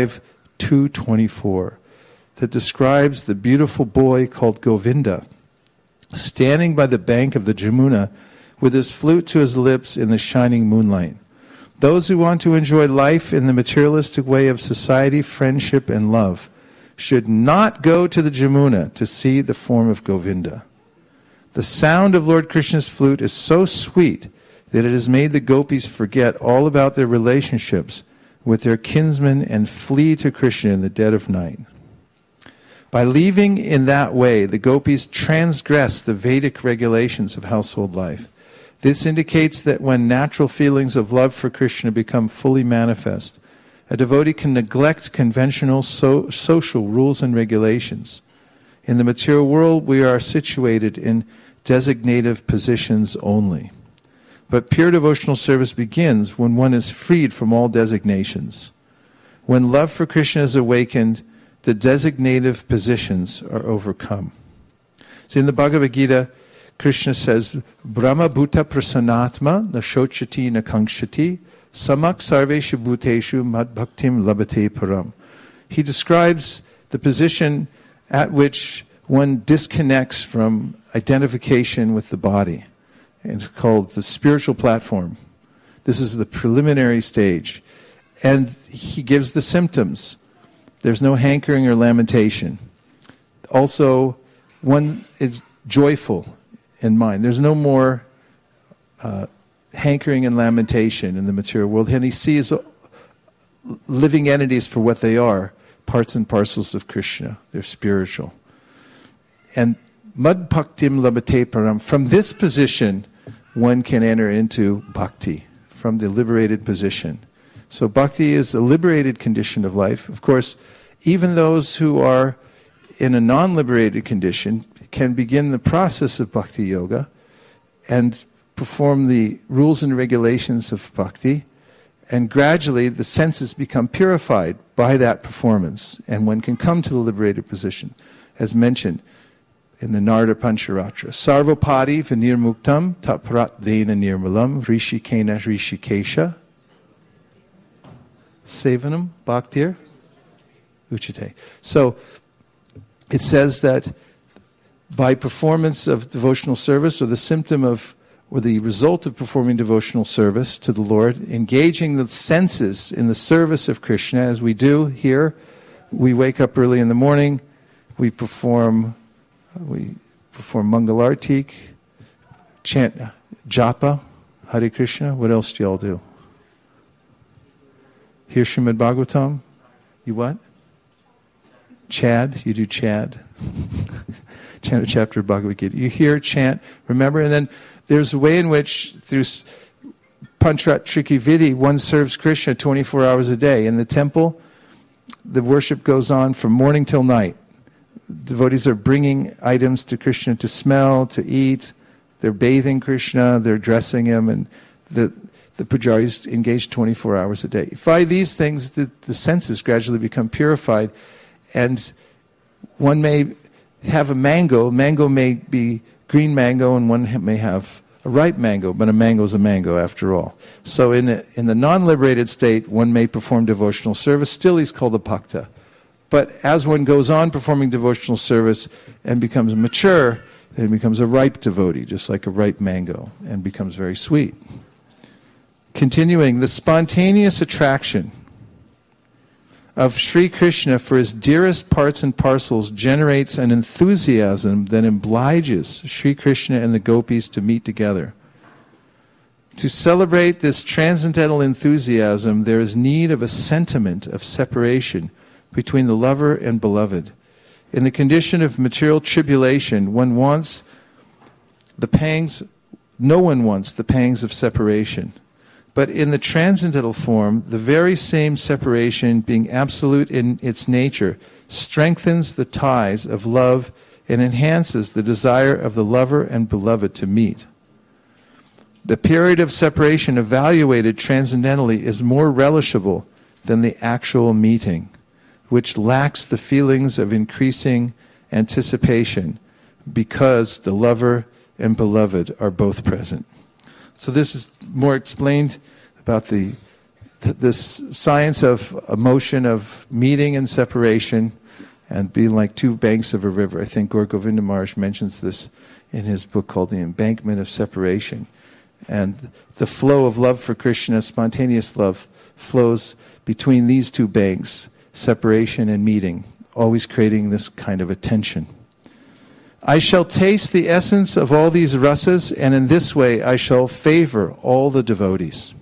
5:224, that describes the beautiful boy called Govinda, standing by the bank of the Jamuna with his flute to his lips in the shining moonlight. Those who want to enjoy life in the materialistic way of society, friendship, and love should not go to the Jamuna to see the form of Govinda. The sound of Lord Krishna's flute is so sweet that it has made the gopis forget all about their relationships with their kinsmen and flee to Krishna in the dead of night. By leaving in that way, the gopis transgress the Vedic regulations of household life. This indicates that when natural feelings of love for Krishna become fully manifest, a devotee can neglect conventional social rules and regulations. In the material world, we are situated in designative positions only. But pure devotional service begins when one is freed from all designations. When love for Krishna is awakened, the designative positions are overcome. So in the Bhagavad Gita, Krishna says, Brahma bhuta prasanatma na shochati na kankshati samak sarveshu bhuteshu mad bhaktim labate param. He describes the position at which one disconnects from identification with the body. It's called the spiritual platform. This is the preliminary stage. And he gives the symptoms. There's no hankering or lamentation. Also, one is joyful in mind. There's no more hankering and lamentation in the material world. And he sees living entities for what they are, parts and parcels of Krishna. They're spiritual. And mad bhaktim labate param. From this position, one can enter into bhakti, from the liberated position. So bhakti is a liberated condition of life. Of course, even those who are in a non-liberated condition can begin the process of bhakti yoga and perform the rules and regulations of bhakti, and gradually the senses become purified by that performance, and one can come to the liberated position, as mentioned in the Narada Pancharatra. Sarvapadi vinirmuktam taprat vena nirmalam rishikena rishikesha sevanam bhaktir uchate. So it says that by performance of devotional service, or the symptom of, or the result of performing devotional service to the Lord, engaging the senses in the service of Krishna, as we do here, we wake up early in the morning, we perform Mangalartik, chant japa, Hare Krishna. What else do y'all do? Hear Srimad Bhagavatam? You what? Chad? You do Chad? Chant a chapter of Bhagavad Gita. You hear, chant, remember, and then there's a way in which through Panchrat Trikividi, one serves Krishna 24 hours a day. In the temple, the worship goes on from morning till night. Devotees are bringing items to Krishna to smell, to eat. They're bathing Krishna, they're dressing him, and the pujaris engage 24 hours a day. By these things, the senses gradually become purified, and one may have a mango. Mango may be green mango, and one may have a ripe mango, but a mango is a mango after all. So in the non-liberated state, one may perform devotional service. Still, he's called a bhakta. But as one goes on performing devotional service and becomes mature, then becomes a ripe devotee, just like a ripe mango, and becomes very sweet. Continuing, the spontaneous attraction of Sri Krishna for his dearest parts and parcels generates an enthusiasm that obliges Sri Krishna and the gopis to meet together. To celebrate this transcendental enthusiasm, there is need of a sentiment of separation between the lover and beloved. In the condition of material tribulation, one wants the pangs, no one wants the pangs of separation. But in the transcendental form, the very same separation, being absolute in its nature, strengthens the ties of love and enhances the desire of the lover and beloved to meet. The period of separation evaluated transcendentally is more relishable than the actual meeting, which lacks the feelings of increasing anticipation because the lover and beloved are both present. So this is more explained about this science of emotion of meeting and separation and being like two banks of a river. I think Gaur Govinda Maharaj mentions this in his book called The Embankment of Separation. And the flow of love for Krishna, spontaneous love, flows between these two banks, separation and meeting, always creating this kind of a tension. I shall taste the essence of all these rasas, and in this way I shall favor all the devotees.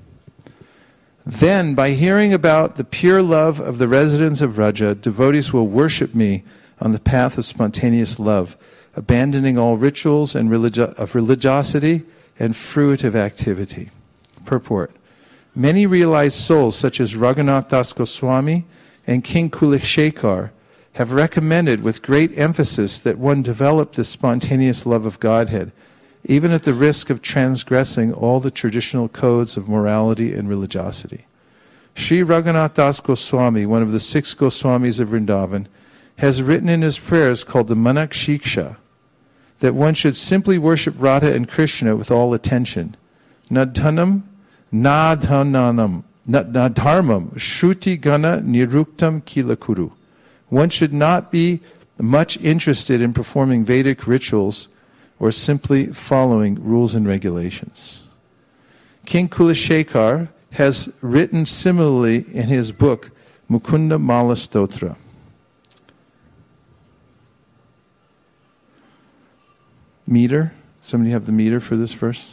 Then, by hearing about the pure love of the residents of Vraja, devotees will worship me on the path of spontaneous love, abandoning all rituals and of religiosity and fruitive activity. Purport. Many realized souls, such as Raghunath Das Goswami and King Kulishekar, have recommended with great emphasis that one develop this spontaneous love of Godhead, even at the risk of transgressing all the traditional codes of morality and religiosity. Sri Raghunath Das Goswami, one of the 6 Goswamis of Vrindavan, has written in his prayers called the Manak Shiksha that one should simply worship Radha and Krishna with all attention. Nadhanam, nadhananam, nadharmam, shruti gana niruktam kilakuru. One should not be much interested in performing Vedic rituals or simply following rules and regulations. King Kulishekar has written similarly in his book, Mukunda Mala Stotra. Meter? Somebody have the meter for this verse?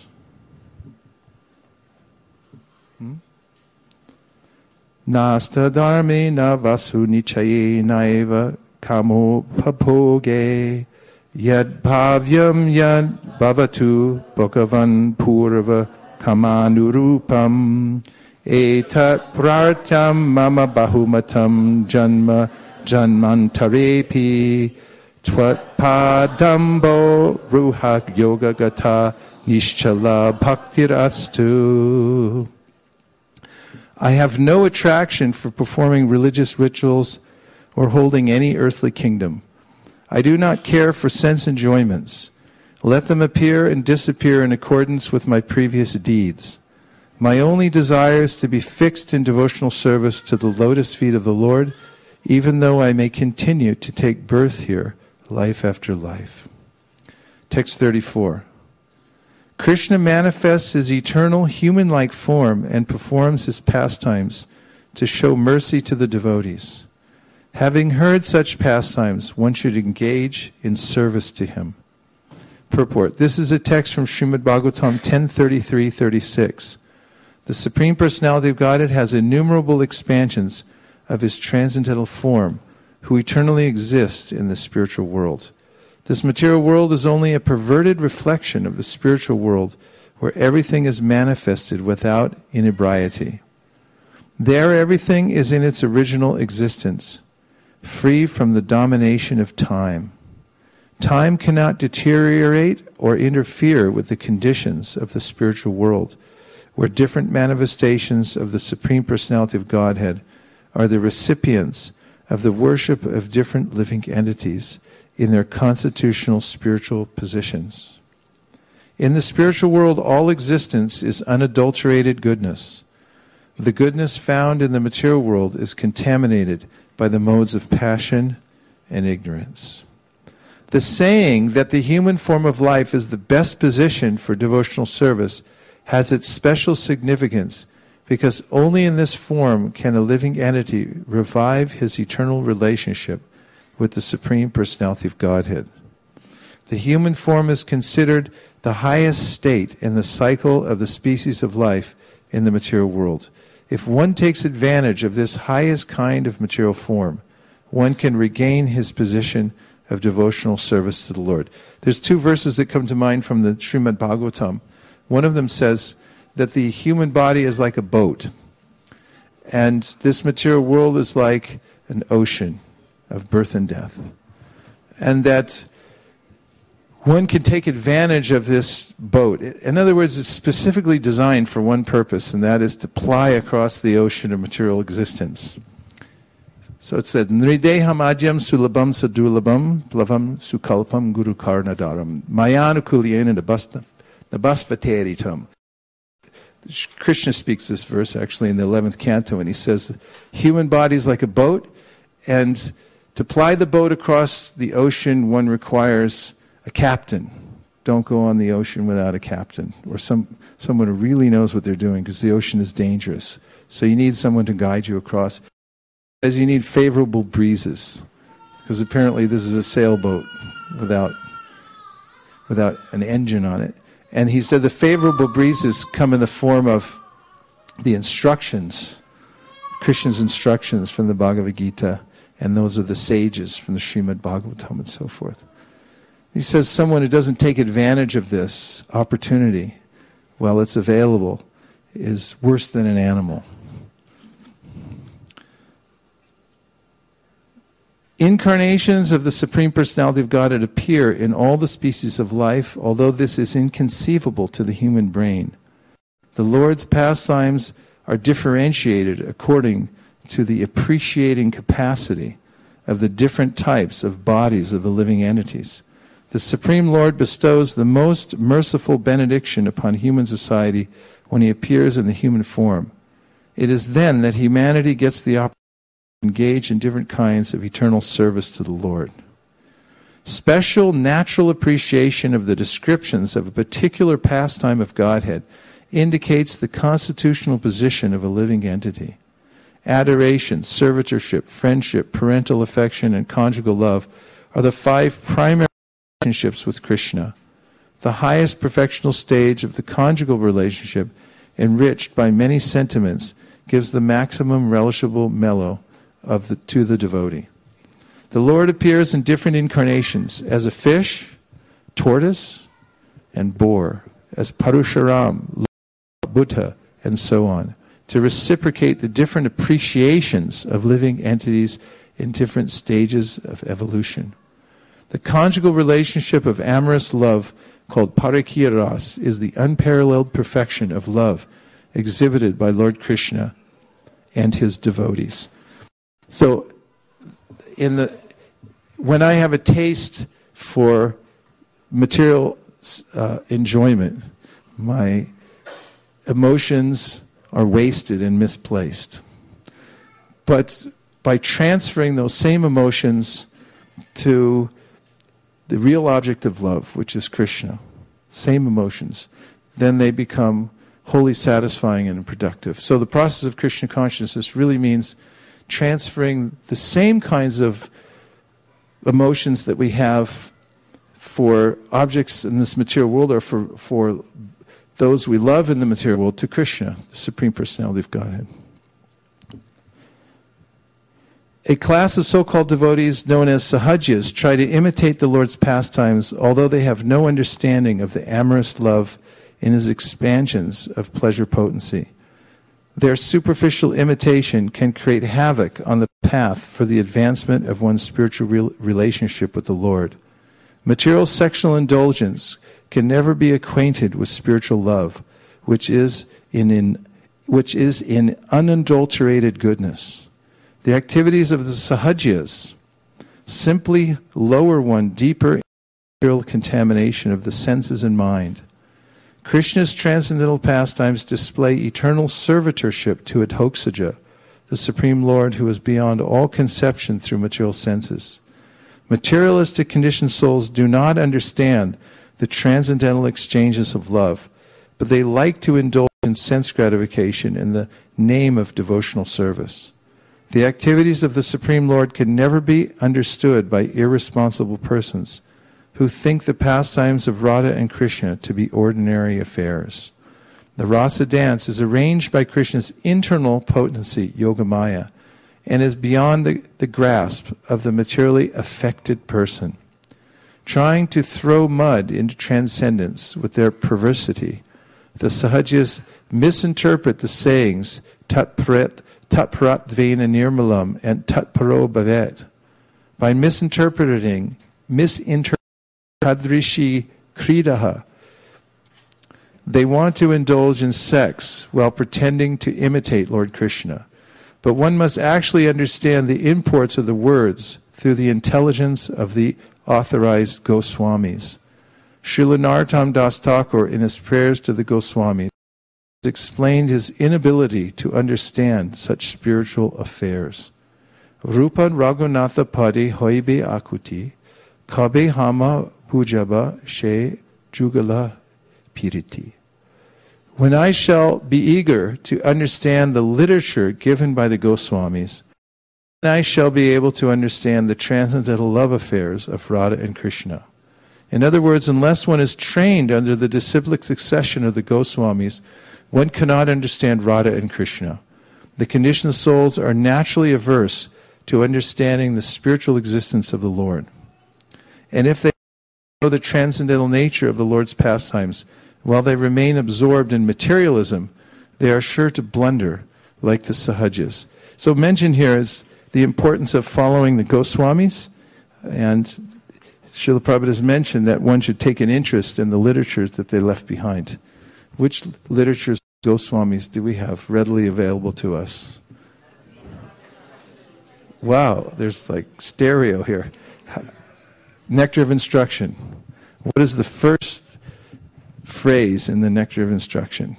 Nasta dharme na vasu nichaye naeva kamo papoge yad bhavyam yad bhavatu bhagavan purva kamanurupam etat prartam mama bahumatam janma janmantarepi twat padambo ruhak yoga gata nishchala bhaktirastu. I have no attraction for performing religious rituals or holding any earthly kingdom. I do not care for sense enjoyments. Let them appear and disappear in accordance with my previous deeds. My only desire is to be fixed in devotional service to the lotus feet of the Lord, even though I may continue to take birth here, life after life. Text 34. Krishna manifests his eternal human-like form and performs his pastimes to show mercy to the devotees. Having heard such pastimes, one should engage in service to him. Purport. This is a text from Srimad Bhagavatam 10:33-36. The Supreme Personality of Godhead has innumerable expansions of His transcendental form, who eternally exists in the spiritual world. This material world is only a perverted reflection of the spiritual world, where everything is manifested without inebriety. There everything is in its original existence, free from the domination of time. Time cannot deteriorate or interfere with the conditions of the spiritual world, where different manifestations of the Supreme Personality of Godhead are the recipients of the worship of different living entities in their constitutional spiritual positions. In the spiritual world, all existence is unadulterated goodness. The goodness found in the material world is contaminated by the modes of passion and ignorance. The saying that the human form of life is the best position for devotional service has its special significance, because only in this form can a living entity revive his eternal relationship with the Supreme Personality of Godhead. The human form is considered the highest state in the cycle of the species of life in the material world. If one takes advantage of this highest kind of material form, one can regain his position of devotional service to the Lord. There's two verses that come to mind from the Srimad Bhagavatam. One of them says that the human body is like a boat, and this material world is like an ocean of birth and death. And that one can take advantage of this boat. In other words, it's specifically designed for one purpose, and that is to ply across the ocean of material existence. So it said, Nrideham adyam sulabam sadulabam plavam sukalpam guru karnadaram mayanukulyena nabasvateritam. Krishna speaks this verse actually in the 11th canto, and he says, the human body is like a boat, and to ply the boat across the ocean, one requires a captain. Don't go on the ocean without a captain, or someone who really knows what they're doing, because the ocean is dangerous. So you need someone to guide you across. As you need favorable breezes, because apparently this is a sailboat without an engine on it. And he said the favorable breezes come in the form of the instructions, Krishna's instructions from the Bhagavad Gita, and those of the sages from the Srimad Bhagavatam and so forth. He says someone who doesn't take advantage of this opportunity while it's available is worse than an animal. Incarnations of the Supreme Personality of Godhead appear in all the species of life, although this is inconceivable to the human brain. The Lord's pastimes are differentiated according to the appreciating capacity of the different types of bodies of the living entities. The Supreme Lord bestows the most merciful benediction upon human society when He appears in the human form. It is then that humanity gets the opportunity engage in different kinds of eternal service to the Lord. Special natural appreciation of the descriptions of a particular pastime of Godhead indicates the constitutional position of a living entity. Adoration, servitorship, friendship, parental affection, and conjugal love are the 5 primary relationships with Krishna. The highest perfectional stage of the conjugal relationship, enriched by many sentiments, gives the maximum relishable mellow to the devotee. The Lord appears in different incarnations as a fish, tortoise, and boar, as Parusharam, Buddha, and so on, to reciprocate the different appreciations of living entities in different stages of evolution. The conjugal relationship of amorous love, called Parakya Ras, is the unparalleled perfection of love exhibited by Lord Krishna and His devotees. So, when I have a taste for material enjoyment, my emotions are wasted and misplaced. But by transferring those same emotions to the real object of love, which is Krishna, same emotions, then they become wholly satisfying and productive. So the process of Krishna consciousness really means transferring the same kinds of emotions that we have for objects in this material world or for those we love in the material world to Krishna, the Supreme Personality of Godhead. A class of so-called devotees known as Sahajas try to imitate the Lord's pastimes, although they have no understanding of the amorous love in his expansions of pleasure potency. Their superficial imitation can create havoc on the path for the advancement of one's spiritual relationship with the Lord. Material sexual indulgence can never be acquainted with spiritual love, which is in unadulterated goodness. The activities of the Sahajas simply lower one deeper in material contamination of the senses and mind. Krishna's transcendental pastimes display eternal servitorship to Adhokshaja, the Supreme Lord who is beyond all conception through material senses. Materialistic conditioned souls do not understand the transcendental exchanges of love, but they like to indulge in sense gratification in the name of devotional service. The activities of the Supreme Lord can never be understood by irresponsible persons who think the pastimes of Radha and Krishna to be ordinary affairs. The rasa dance is arranged by Krishna's internal potency, Yogamaya, and is beyond the grasp of the materially affected person. Trying to throw mud into transcendence with their perversity, the Sahajas misinterpret the sayings Tat-prat Dvena Nirmalam and Tat-paro Bhavet. By misinterpreting Tadrishi Kridaha, they want to indulge in sex while pretending to imitate Lord Krishna. But one must actually understand the imports of the words through the intelligence of the authorized Goswamis. Srila Narottam Das Thakur, in his prayers to the Goswamis, explained his inability to understand such spiritual affairs. Rupa Raghunatha Padi Hoibe Akuti, Kabe Hama Pujaba She Jugala Piriti. When I shall be eager to understand the literature given by the Goswamis, then I shall be able to understand the transcendental love affairs of Radha and Krishna. In other words, unless one is trained under the disciplic succession of the Goswamis, one cannot understand Radha and Krishna. The conditioned souls are naturally averse to understanding the spiritual existence of the Lord. And if they know the transcendental nature of the Lord's pastimes, while they remain absorbed in materialism, they are sure to blunder like the Sahajas. So mentioned here is the importance of following the Goswamis, and Srila Prabhupada has mentioned that one should take an interest in the literatures that they left behind. Which literatures of Goswamis do we have readily available to us? Wow, there's like stereo here. Nectar of Instruction. What is the first phrase in the Nectar of Instruction?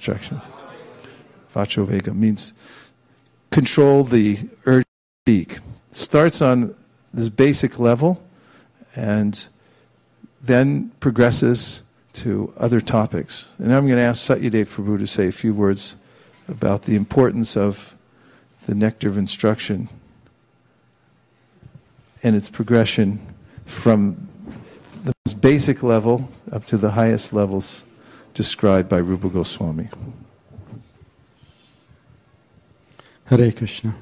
Vachovega means control the urge to speak. Starts on this basic level and then progresses to other topics. And I'm going to ask Satyadev Prabhu to say a few words about the importance of the Nectar of Instruction and its progression from the most basic level up to the highest levels described by Rupa Goswami. Hare Krishna.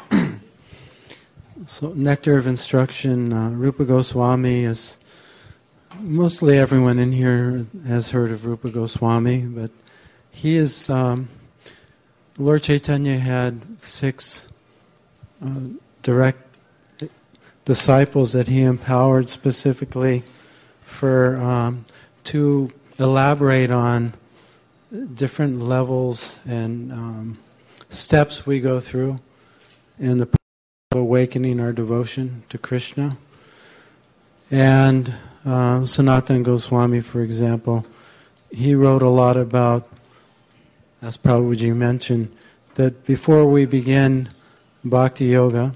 So, Nectar of Instruction, Rupa Goswami is, mostly everyone in here has heard of Rupa Goswami, but he is, Lord Chaitanya had 6 direct disciples that he empowered specifically for to elaborate on different levels and steps we go through in the process of awakening our devotion to Krishna. And Sanatana Goswami, for example, he wrote a lot about, as Prabhuji mentioned, that before we begin Bhakti Yoga,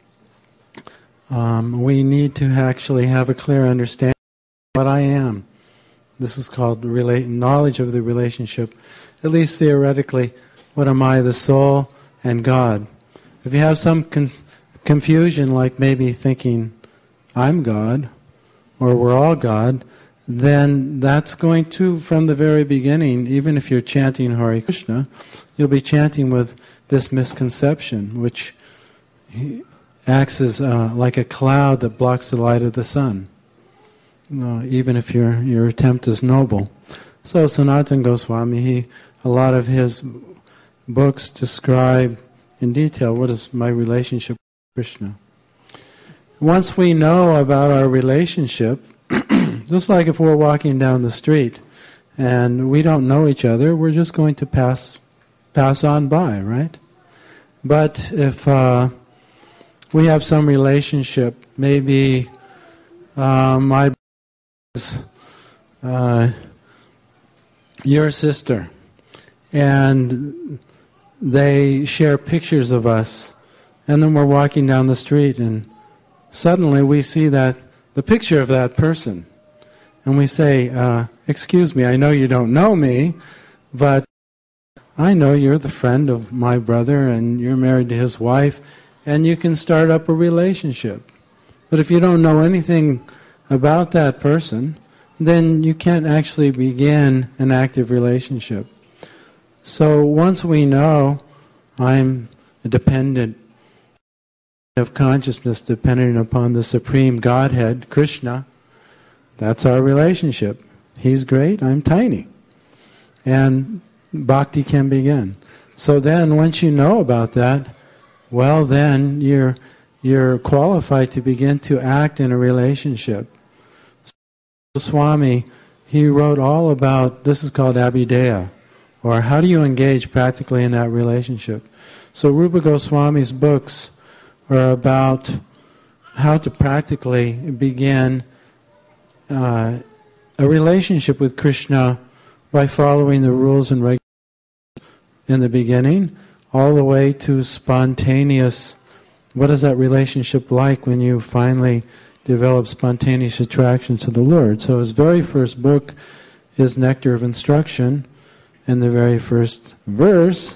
we need to actually have a clear understanding of what I am. This is called knowledge of the relationship, at least theoretically. What am I, the soul and God? If you have some confusion, like maybe thinking I'm God, or we're all God, then that's going to, from the very beginning, even if you're chanting Hare Krishna, you'll be chanting with this misconception, which acts as like a cloud that blocks the light of the sun, even if your attempt is noble. So Sanatana Goswami, a lot of his books describe in detail what is my relationship with Krishna. Once we know about our relationship, just like if we're walking down the street and we don't know each other, we're just going to pass on by, right? But if we have some relationship, maybe my your sister, and they share pictures of us, and then we're walking down the street and suddenly we see that the picture of that person, and we say, excuse me, I know you don't know me, but I know you're the friend of my brother and you're married to his wife, and you can start up a relationship. But if you don't know anything about that person, then you can't actually begin an active relationship. So once we know I'm a dependent of consciousness dependent upon the Supreme Godhead, Krishna, that's our relationship. He's great, I'm tiny. And bhakti can begin. So then once you know about that, well then you're qualified to begin to act in a relationship. Swami, he wrote all about, this is called Abhideya, or how do you engage practically in that relationship. So Rupa Goswami's books are about how to practically begin a relationship with Krishna by following the rules and regulations in the beginning, all the way to spontaneous, what is that relationship like when you finally develop spontaneous attraction to the Lord. So his very first book is Nectar of Instruction, and the very first verse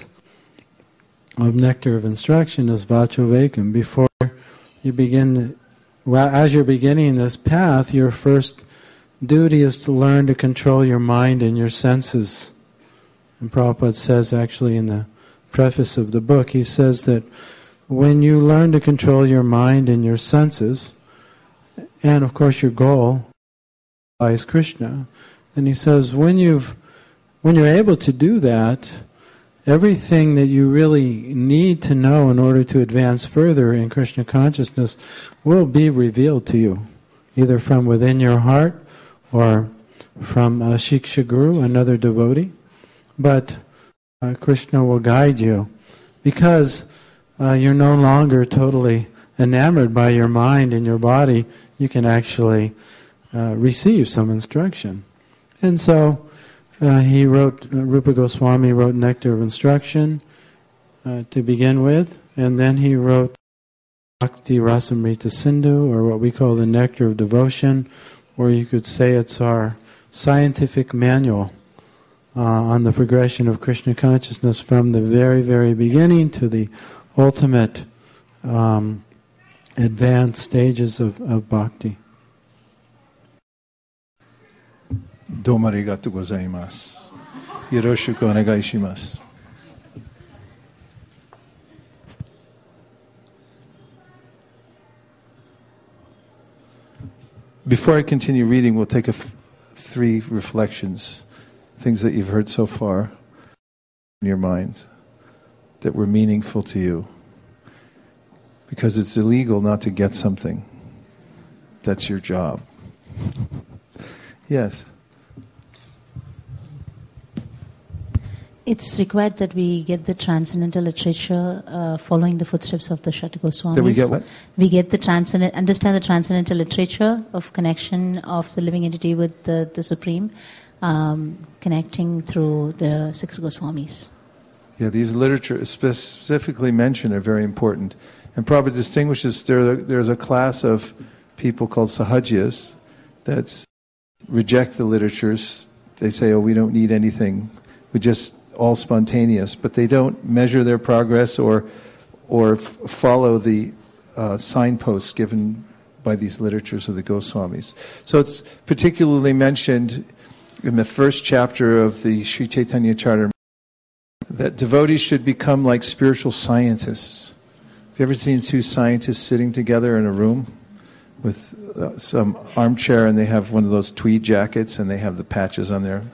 of Nectar of Instruction is Vachovekam. Before you begin, as you're beginning this path, your first duty is to learn to control your mind and your senses. And Prabhupada says actually in the preface of the book, he says that when you learn to control your mind and your senses, and of course your goal is Krishna, and he says when you're able to do that, everything that you really need to know in order to advance further in Krishna consciousness will be revealed to you, either from within your heart or from a Shiksha Guru, another devotee. But Krishna will guide you because you're no longer totally enamored by your mind and your body. You can actually receive some instruction. And so Rupa Goswami wrote Nectar of Instruction to begin with, and then he wrote Bhakti Rasamrita Sindhu, or what we call the Nectar of Devotion, or you could say it's our scientific manual on the progression of Krishna consciousness from the very, very beginning to the ultimate advanced stages of bhakti. Domo arigatou gozaimasu. Yoroshiku onegai shimasu. Before I continue reading, we'll take three reflections, things that you've heard so far in your mind that were meaningful to you. Because it's illegal not to get something. That's your job. Yes. It's required that we get the transcendental literature following the footsteps of the Shata Goswamis. That we get what? We get the understand the transcendental literature of connection of the living entity with the Supreme, connecting through the 6 Goswamis. Yeah, these literature specifically mentioned are very important. And Prabhupada distinguishes, there's a class of people called Sahajias that reject the literatures. They say, oh, we don't need anything. We just all spontaneous. But they don't measure their progress or follow the signposts given by these literatures of the Goswamis. So it's particularly mentioned in the first chapter of the Sri Chaitanya Charitamrita that devotees should become like spiritual scientists. Have you ever seen two scientists sitting together in a room with some armchair, and they have one of those tweed jackets and they have the patches on there?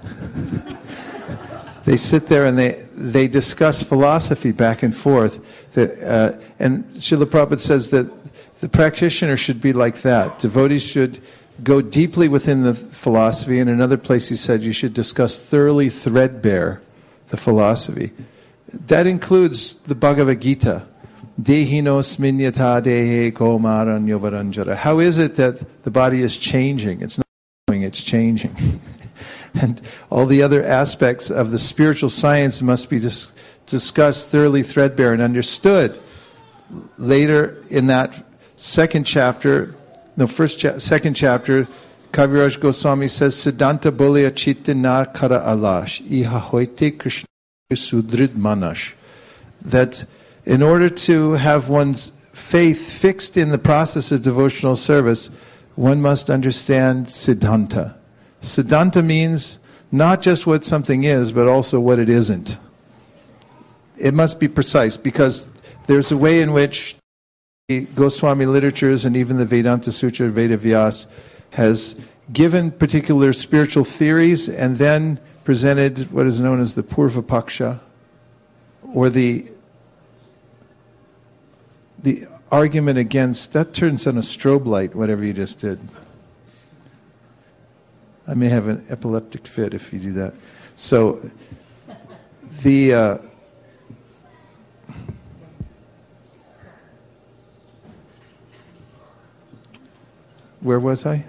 They sit there and they discuss philosophy back and forth. And Srila Prabhupada says that the practitioner should be like that. Devotees should go deeply within the philosophy. In another place he said you should discuss thoroughly threadbare the philosophy. That includes the Bhagavad Gita. Dehinos minyata dehe komaranyo varanjara. How is it that the body is changing? It's not going, it's changing. And all the other aspects of the spiritual science must be discussed thoroughly threadbare and understood. Later in that second chapter, second chapter, Kaviraj Goswami says, Siddhanta bolya chitta na kara alash, iha hoite krishna sudrid manash. That in order to have one's faith fixed in the process of devotional service, one must understand Siddhanta. Siddhanta means not just what something is, but also what it isn't. It must be precise, because there's a way in which the Goswami literatures and even the Vedanta Sutra, Veda Vyas, has given particular spiritual theories and then presented what is known as the Purva Paksha, or the argument against. That turns on a strobe light, whatever you just did. I may have an epileptic fit if you do that. So, where was I?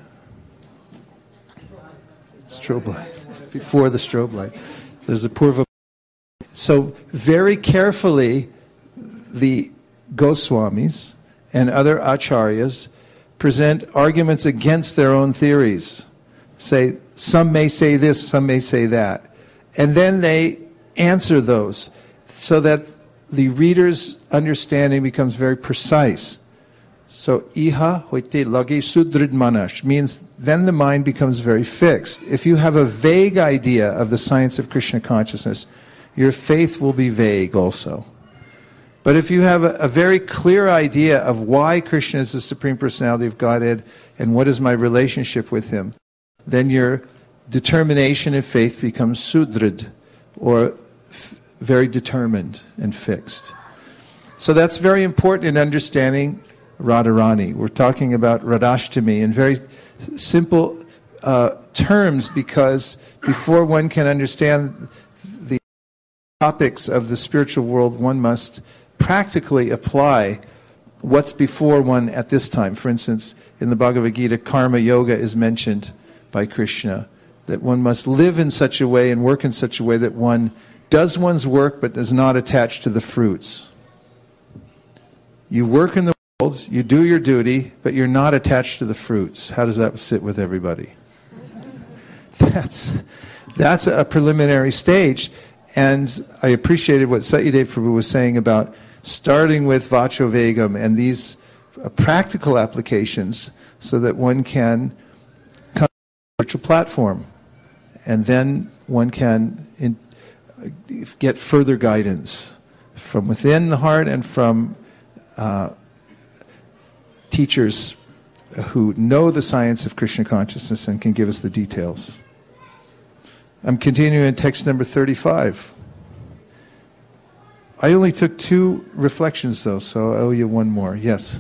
Strobe light. Before the strobe light. There's a Purva. So, very carefully, the Goswamis and other acharyas present arguments against their own theories. Say, some may say this, some may say that. And then they answer those so that the reader's understanding becomes very precise. So, iha hoite lagi sudrid manash means then the mind becomes very fixed. If you have a vague idea of the science of Krishna consciousness, your faith will be vague also. But if you have a very clear idea of why Krishna is the Supreme Personality of Godhead and what is my relationship with Him, then your determination and faith becomes sudrid, or very determined and fixed. So that's very important in understanding Radharani. We're talking about Radhashtami in very simple terms, because before one can understand the topics of the spiritual world, one must practically apply what's before one at this time. For instance, in the Bhagavad Gita, karma yoga is mentioned by Krishna, that one must live in such a way and work in such a way that one does one's work but is not attached to the fruits. You work in the world, you do your duty, but you're not attached to the fruits. How does that sit with everybody? That's a preliminary stage. And I appreciated what Satyadev Prabhu was saying about starting with Vacho Vegam and these practical applications so that one can come to a spiritual platform. And then one can get further guidance from within the heart and from teachers who know the science of Krishna consciousness and can give us the details. I'm continuing in text number 35. I only took 2 reflections though, so I owe you one more. Yes?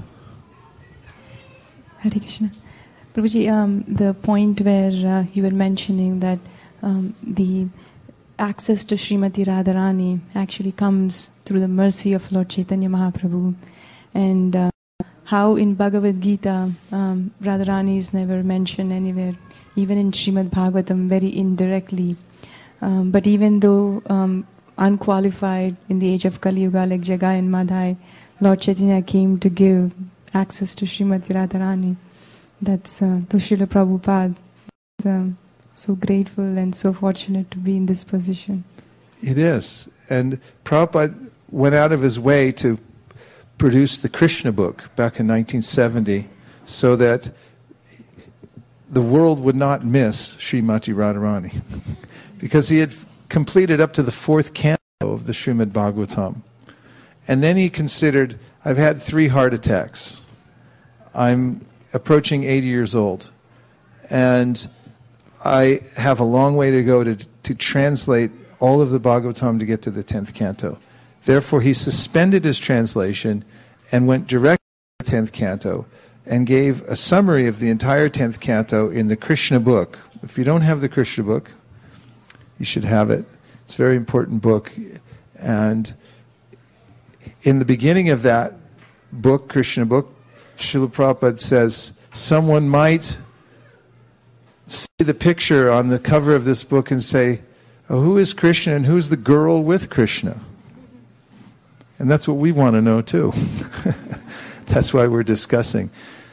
Hare Krishna. Prabhuji, the point where you were mentioning that the access to Srimati Radharani actually comes through the mercy of Lord Chaitanya Mahaprabhu, and how in Bhagavad Gita Radharani is never mentioned anywhere, even in Srimad Bhagavatam very indirectly. But even though unqualified in the age of Kali Yuga like Jagai and Madhai, Lord Chaitanya came to give access to Srimati Radharani. That's to Srila Prabhupada. So grateful and so fortunate to be in this position. It is. And Prabhupada went out of his way to produce the Krishna book back in 1970 so that the world would not miss Srimati Radharani. Because he had completed up to the 4th canto of the Srimad Bhagavatam. And then he considered, I've had 3 heart attacks. I'm approaching 80 years old. And I have a long way to go to translate all of the Bhagavatam to get to the 10th canto. Therefore, he suspended his translation and went directly to the 10th canto and gave a summary of the entire 10th canto in the Krishna book. If you don't have the Krishna book, you should have it. It's a very important book. And in the beginning of that book, Krishna book, Srila Prabhupada says, someone might see the picture on the cover of this book and say, oh, who is Krishna and who's the girl with Krishna? And that's what we want to know too. That's why we're discussing.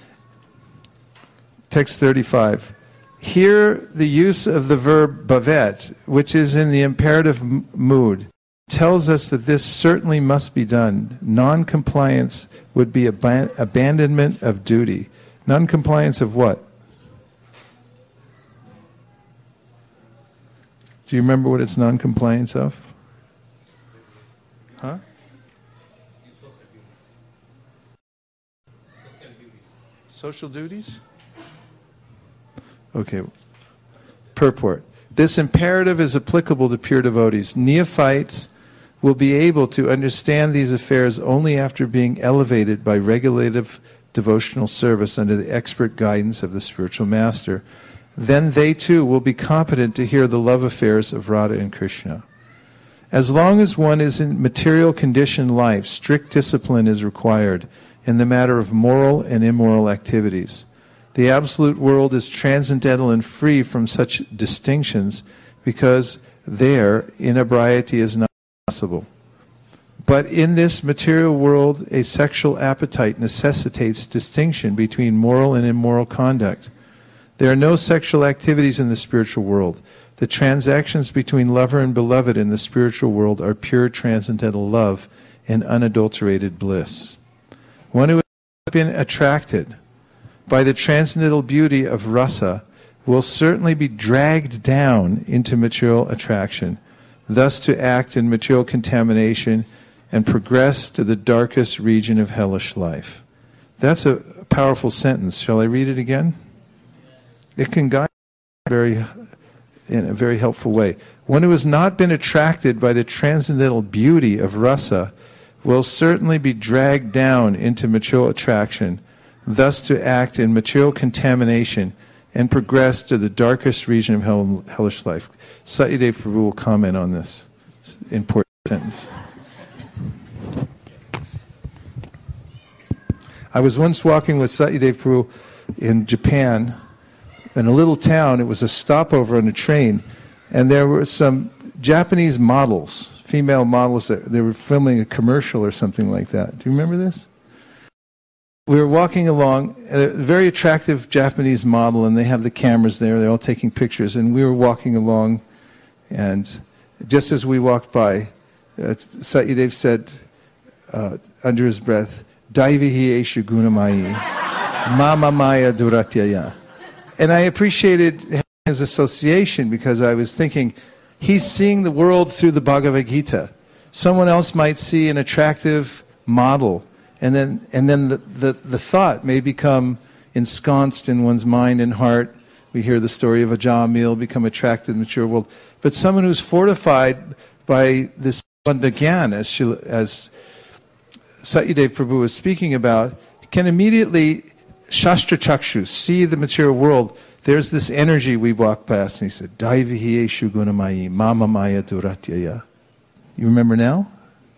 Text 35. Here, the use of the verb bhavet, which is in the imperative mood, tells us that this certainly must be done. Non-compliance would be abandonment of duty. Non-compliance of what? Do you remember what it's non-compliance of? Huh? Social duties? Okay. Purport. This imperative is applicable to pure devotees. Neophytes will be able to understand these affairs only after being elevated by regulative devotional service under the expert guidance of the spiritual master. Then they too will be competent to hear the love affairs of Radha and Krishna. As long as one is in material conditioned life, strict discipline is required in the matter of moral and immoral activities. The absolute world is transcendental and free from such distinctions because there inebriety is not possible. But in this material world, a sexual appetite necessitates distinction between moral and immoral conduct. There are no sexual activities in the spiritual world. The transactions between lover and beloved in the spiritual world are pure transcendental love and unadulterated bliss. One who has been attracted by the transcendental beauty of rasa will certainly be dragged down into material attraction, thus to act in material contamination and progress to the darkest region of hellish life. That's a powerful sentence. Shall I read it again? It can guide in a very helpful way. One who has not been attracted by the transcendental beauty of rasa will certainly be dragged down into material attraction, thus to act in material contamination and progress to the darkest region of hellish life. Satyadev Prabhu will comment on this important sentence. I was once walking with Satyadev Prabhu in Japan, in a little town. It was a stopover on a train, and there were some Japanese models, female models, that they were filming a commercial or something like that. Do you remember this? We were walking along, a very attractive Japanese model, and they have the cameras there, they're all taking pictures, and we were walking along, and just as we walked by, Satyadev said under his breath, Daivihi eshu gunamayi, mama maya duratyaya. And I appreciated his association because I was thinking, he's seeing the world through the Bhagavad Gita. Someone else might see an attractive model, and then the thought may become ensconced in one's mind and heart. We hear the story of Ajamil, become attracted to the mature world. But someone who's fortified by this Gyan, as Satyadev Prabhu was speaking about, can immediately Shastra Chakshu, see the material world. There's this energy we walk past, and he said, Daivihi eshu gunamayi, mama maya duratyaya. You remember now?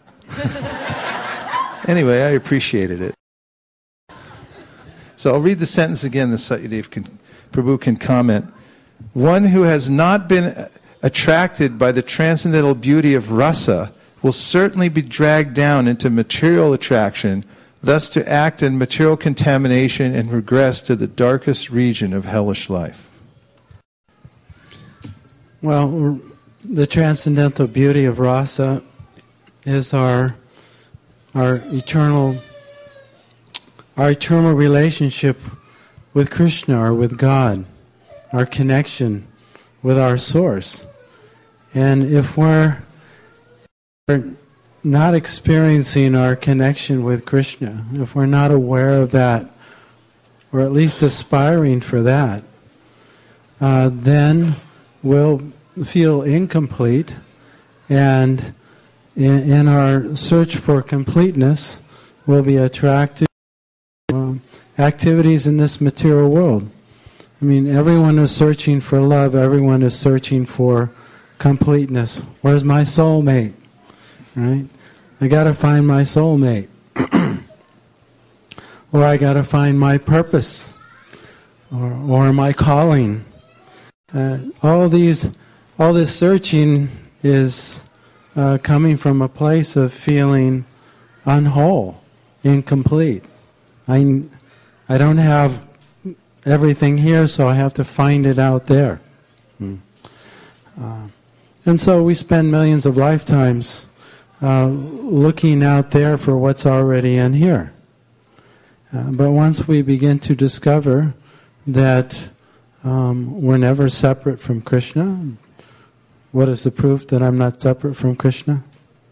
Anyway, I appreciated it. So I'll read the sentence again, the Satyadev Prabhu can comment. One who has not been attracted by the transcendental beauty of rasa will certainly be dragged down into material attraction, thus to act in material contamination and regress to the darkest region of hellish life. Well, the transcendental beauty of rasa is our eternal relationship with Krishna or with God, our connection with our source. And if we're not experiencing our connection with Krishna, if we're not aware of that, or at least aspiring for that, then we'll feel incomplete, and in our search for completeness, we'll be attracted to activities in this material world. I mean, everyone is searching for love, everyone is searching for completeness. Where's my soulmate? Right? I got to find my soulmate. Or I got to find my purpose, or my calling. All this searching is coming from a place of feeling unwhole, incomplete. I don't have everything here, so I have to find it out there. And so we spend millions of lifetimes looking out there for what's already in here. But once we begin to discover that we're never separate from Krishna, what is the proof that I'm not separate from Krishna?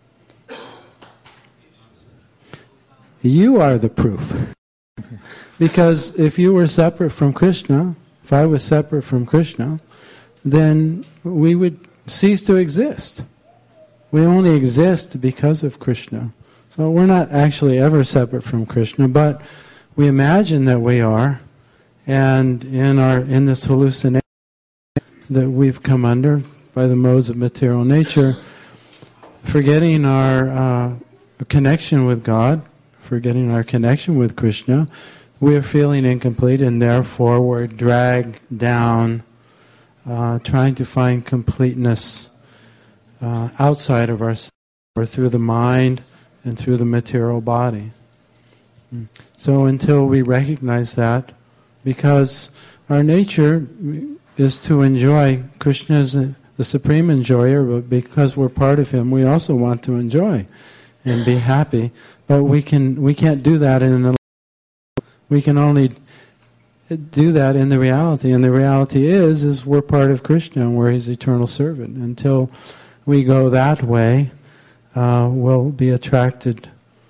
You are the proof. Because if you were separate from Krishna, if I was separate from Krishna, then we would cease to exist. We only exist because of Krishna. So we're not actually ever separate from Krishna, but we imagine that we are, and in this hallucination that we've come under by the modes of material nature, forgetting our connection with God, forgetting our connection with Krishna, we are feeling incomplete, and therefore we're dragged down, trying to find completeness outside of ourselves, or through the mind and through the material body. So until we recognize that, because our nature is to enjoy, Krishna is the supreme enjoyer, but because we're part of him, we also want to enjoy and be happy. But we can't do that we can only do that in the reality. And the reality is we're part of Krishna and we're his eternal servant. Until we go that way, we'll be attracted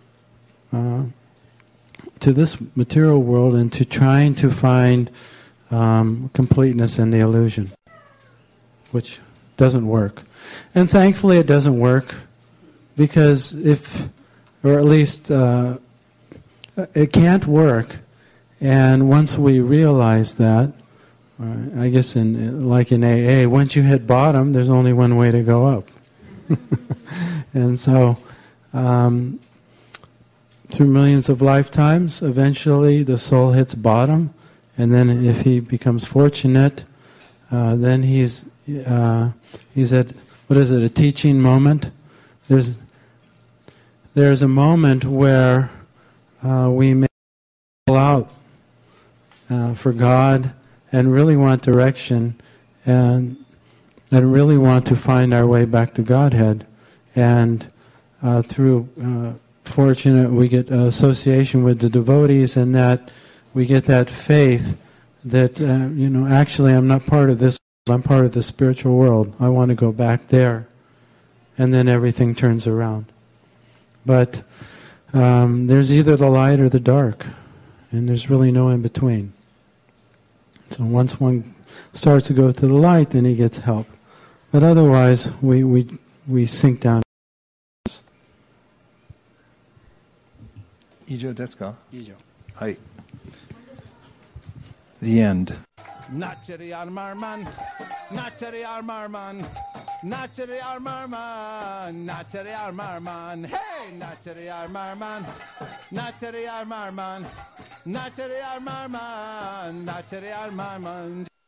to this material world and to trying to find completeness in the illusion, which doesn't work. And thankfully it doesn't work, because or at least it can't work. And once we realize that, I guess like in AA, once you hit bottom, there's only one way to go up. And so through millions of lifetimes, eventually the soul hits bottom, and then if he becomes fortunate, then he's at, a teaching moment. There's a moment where we may call out for God and really want direction, and really want to find our way back to Godhead. And through fortunate, we get association with the devotees, and that we get that faith that actually I'm not part of this. I'm part of the spiritual world. I want to go back there, and then everything turns around. But there's either the light or the dark, and there's really no in between. So once one starts to go to the light, then he gets help. But otherwise, we sink down. 以上ですか? 以上. はい. The end. Nachari Armarman, Nachari Armarman, Nachari Armarman, Nachari Armarman, hey, Nachari Armarman, Nachari Armarman, Nachari Armarman, Nachari Armarman.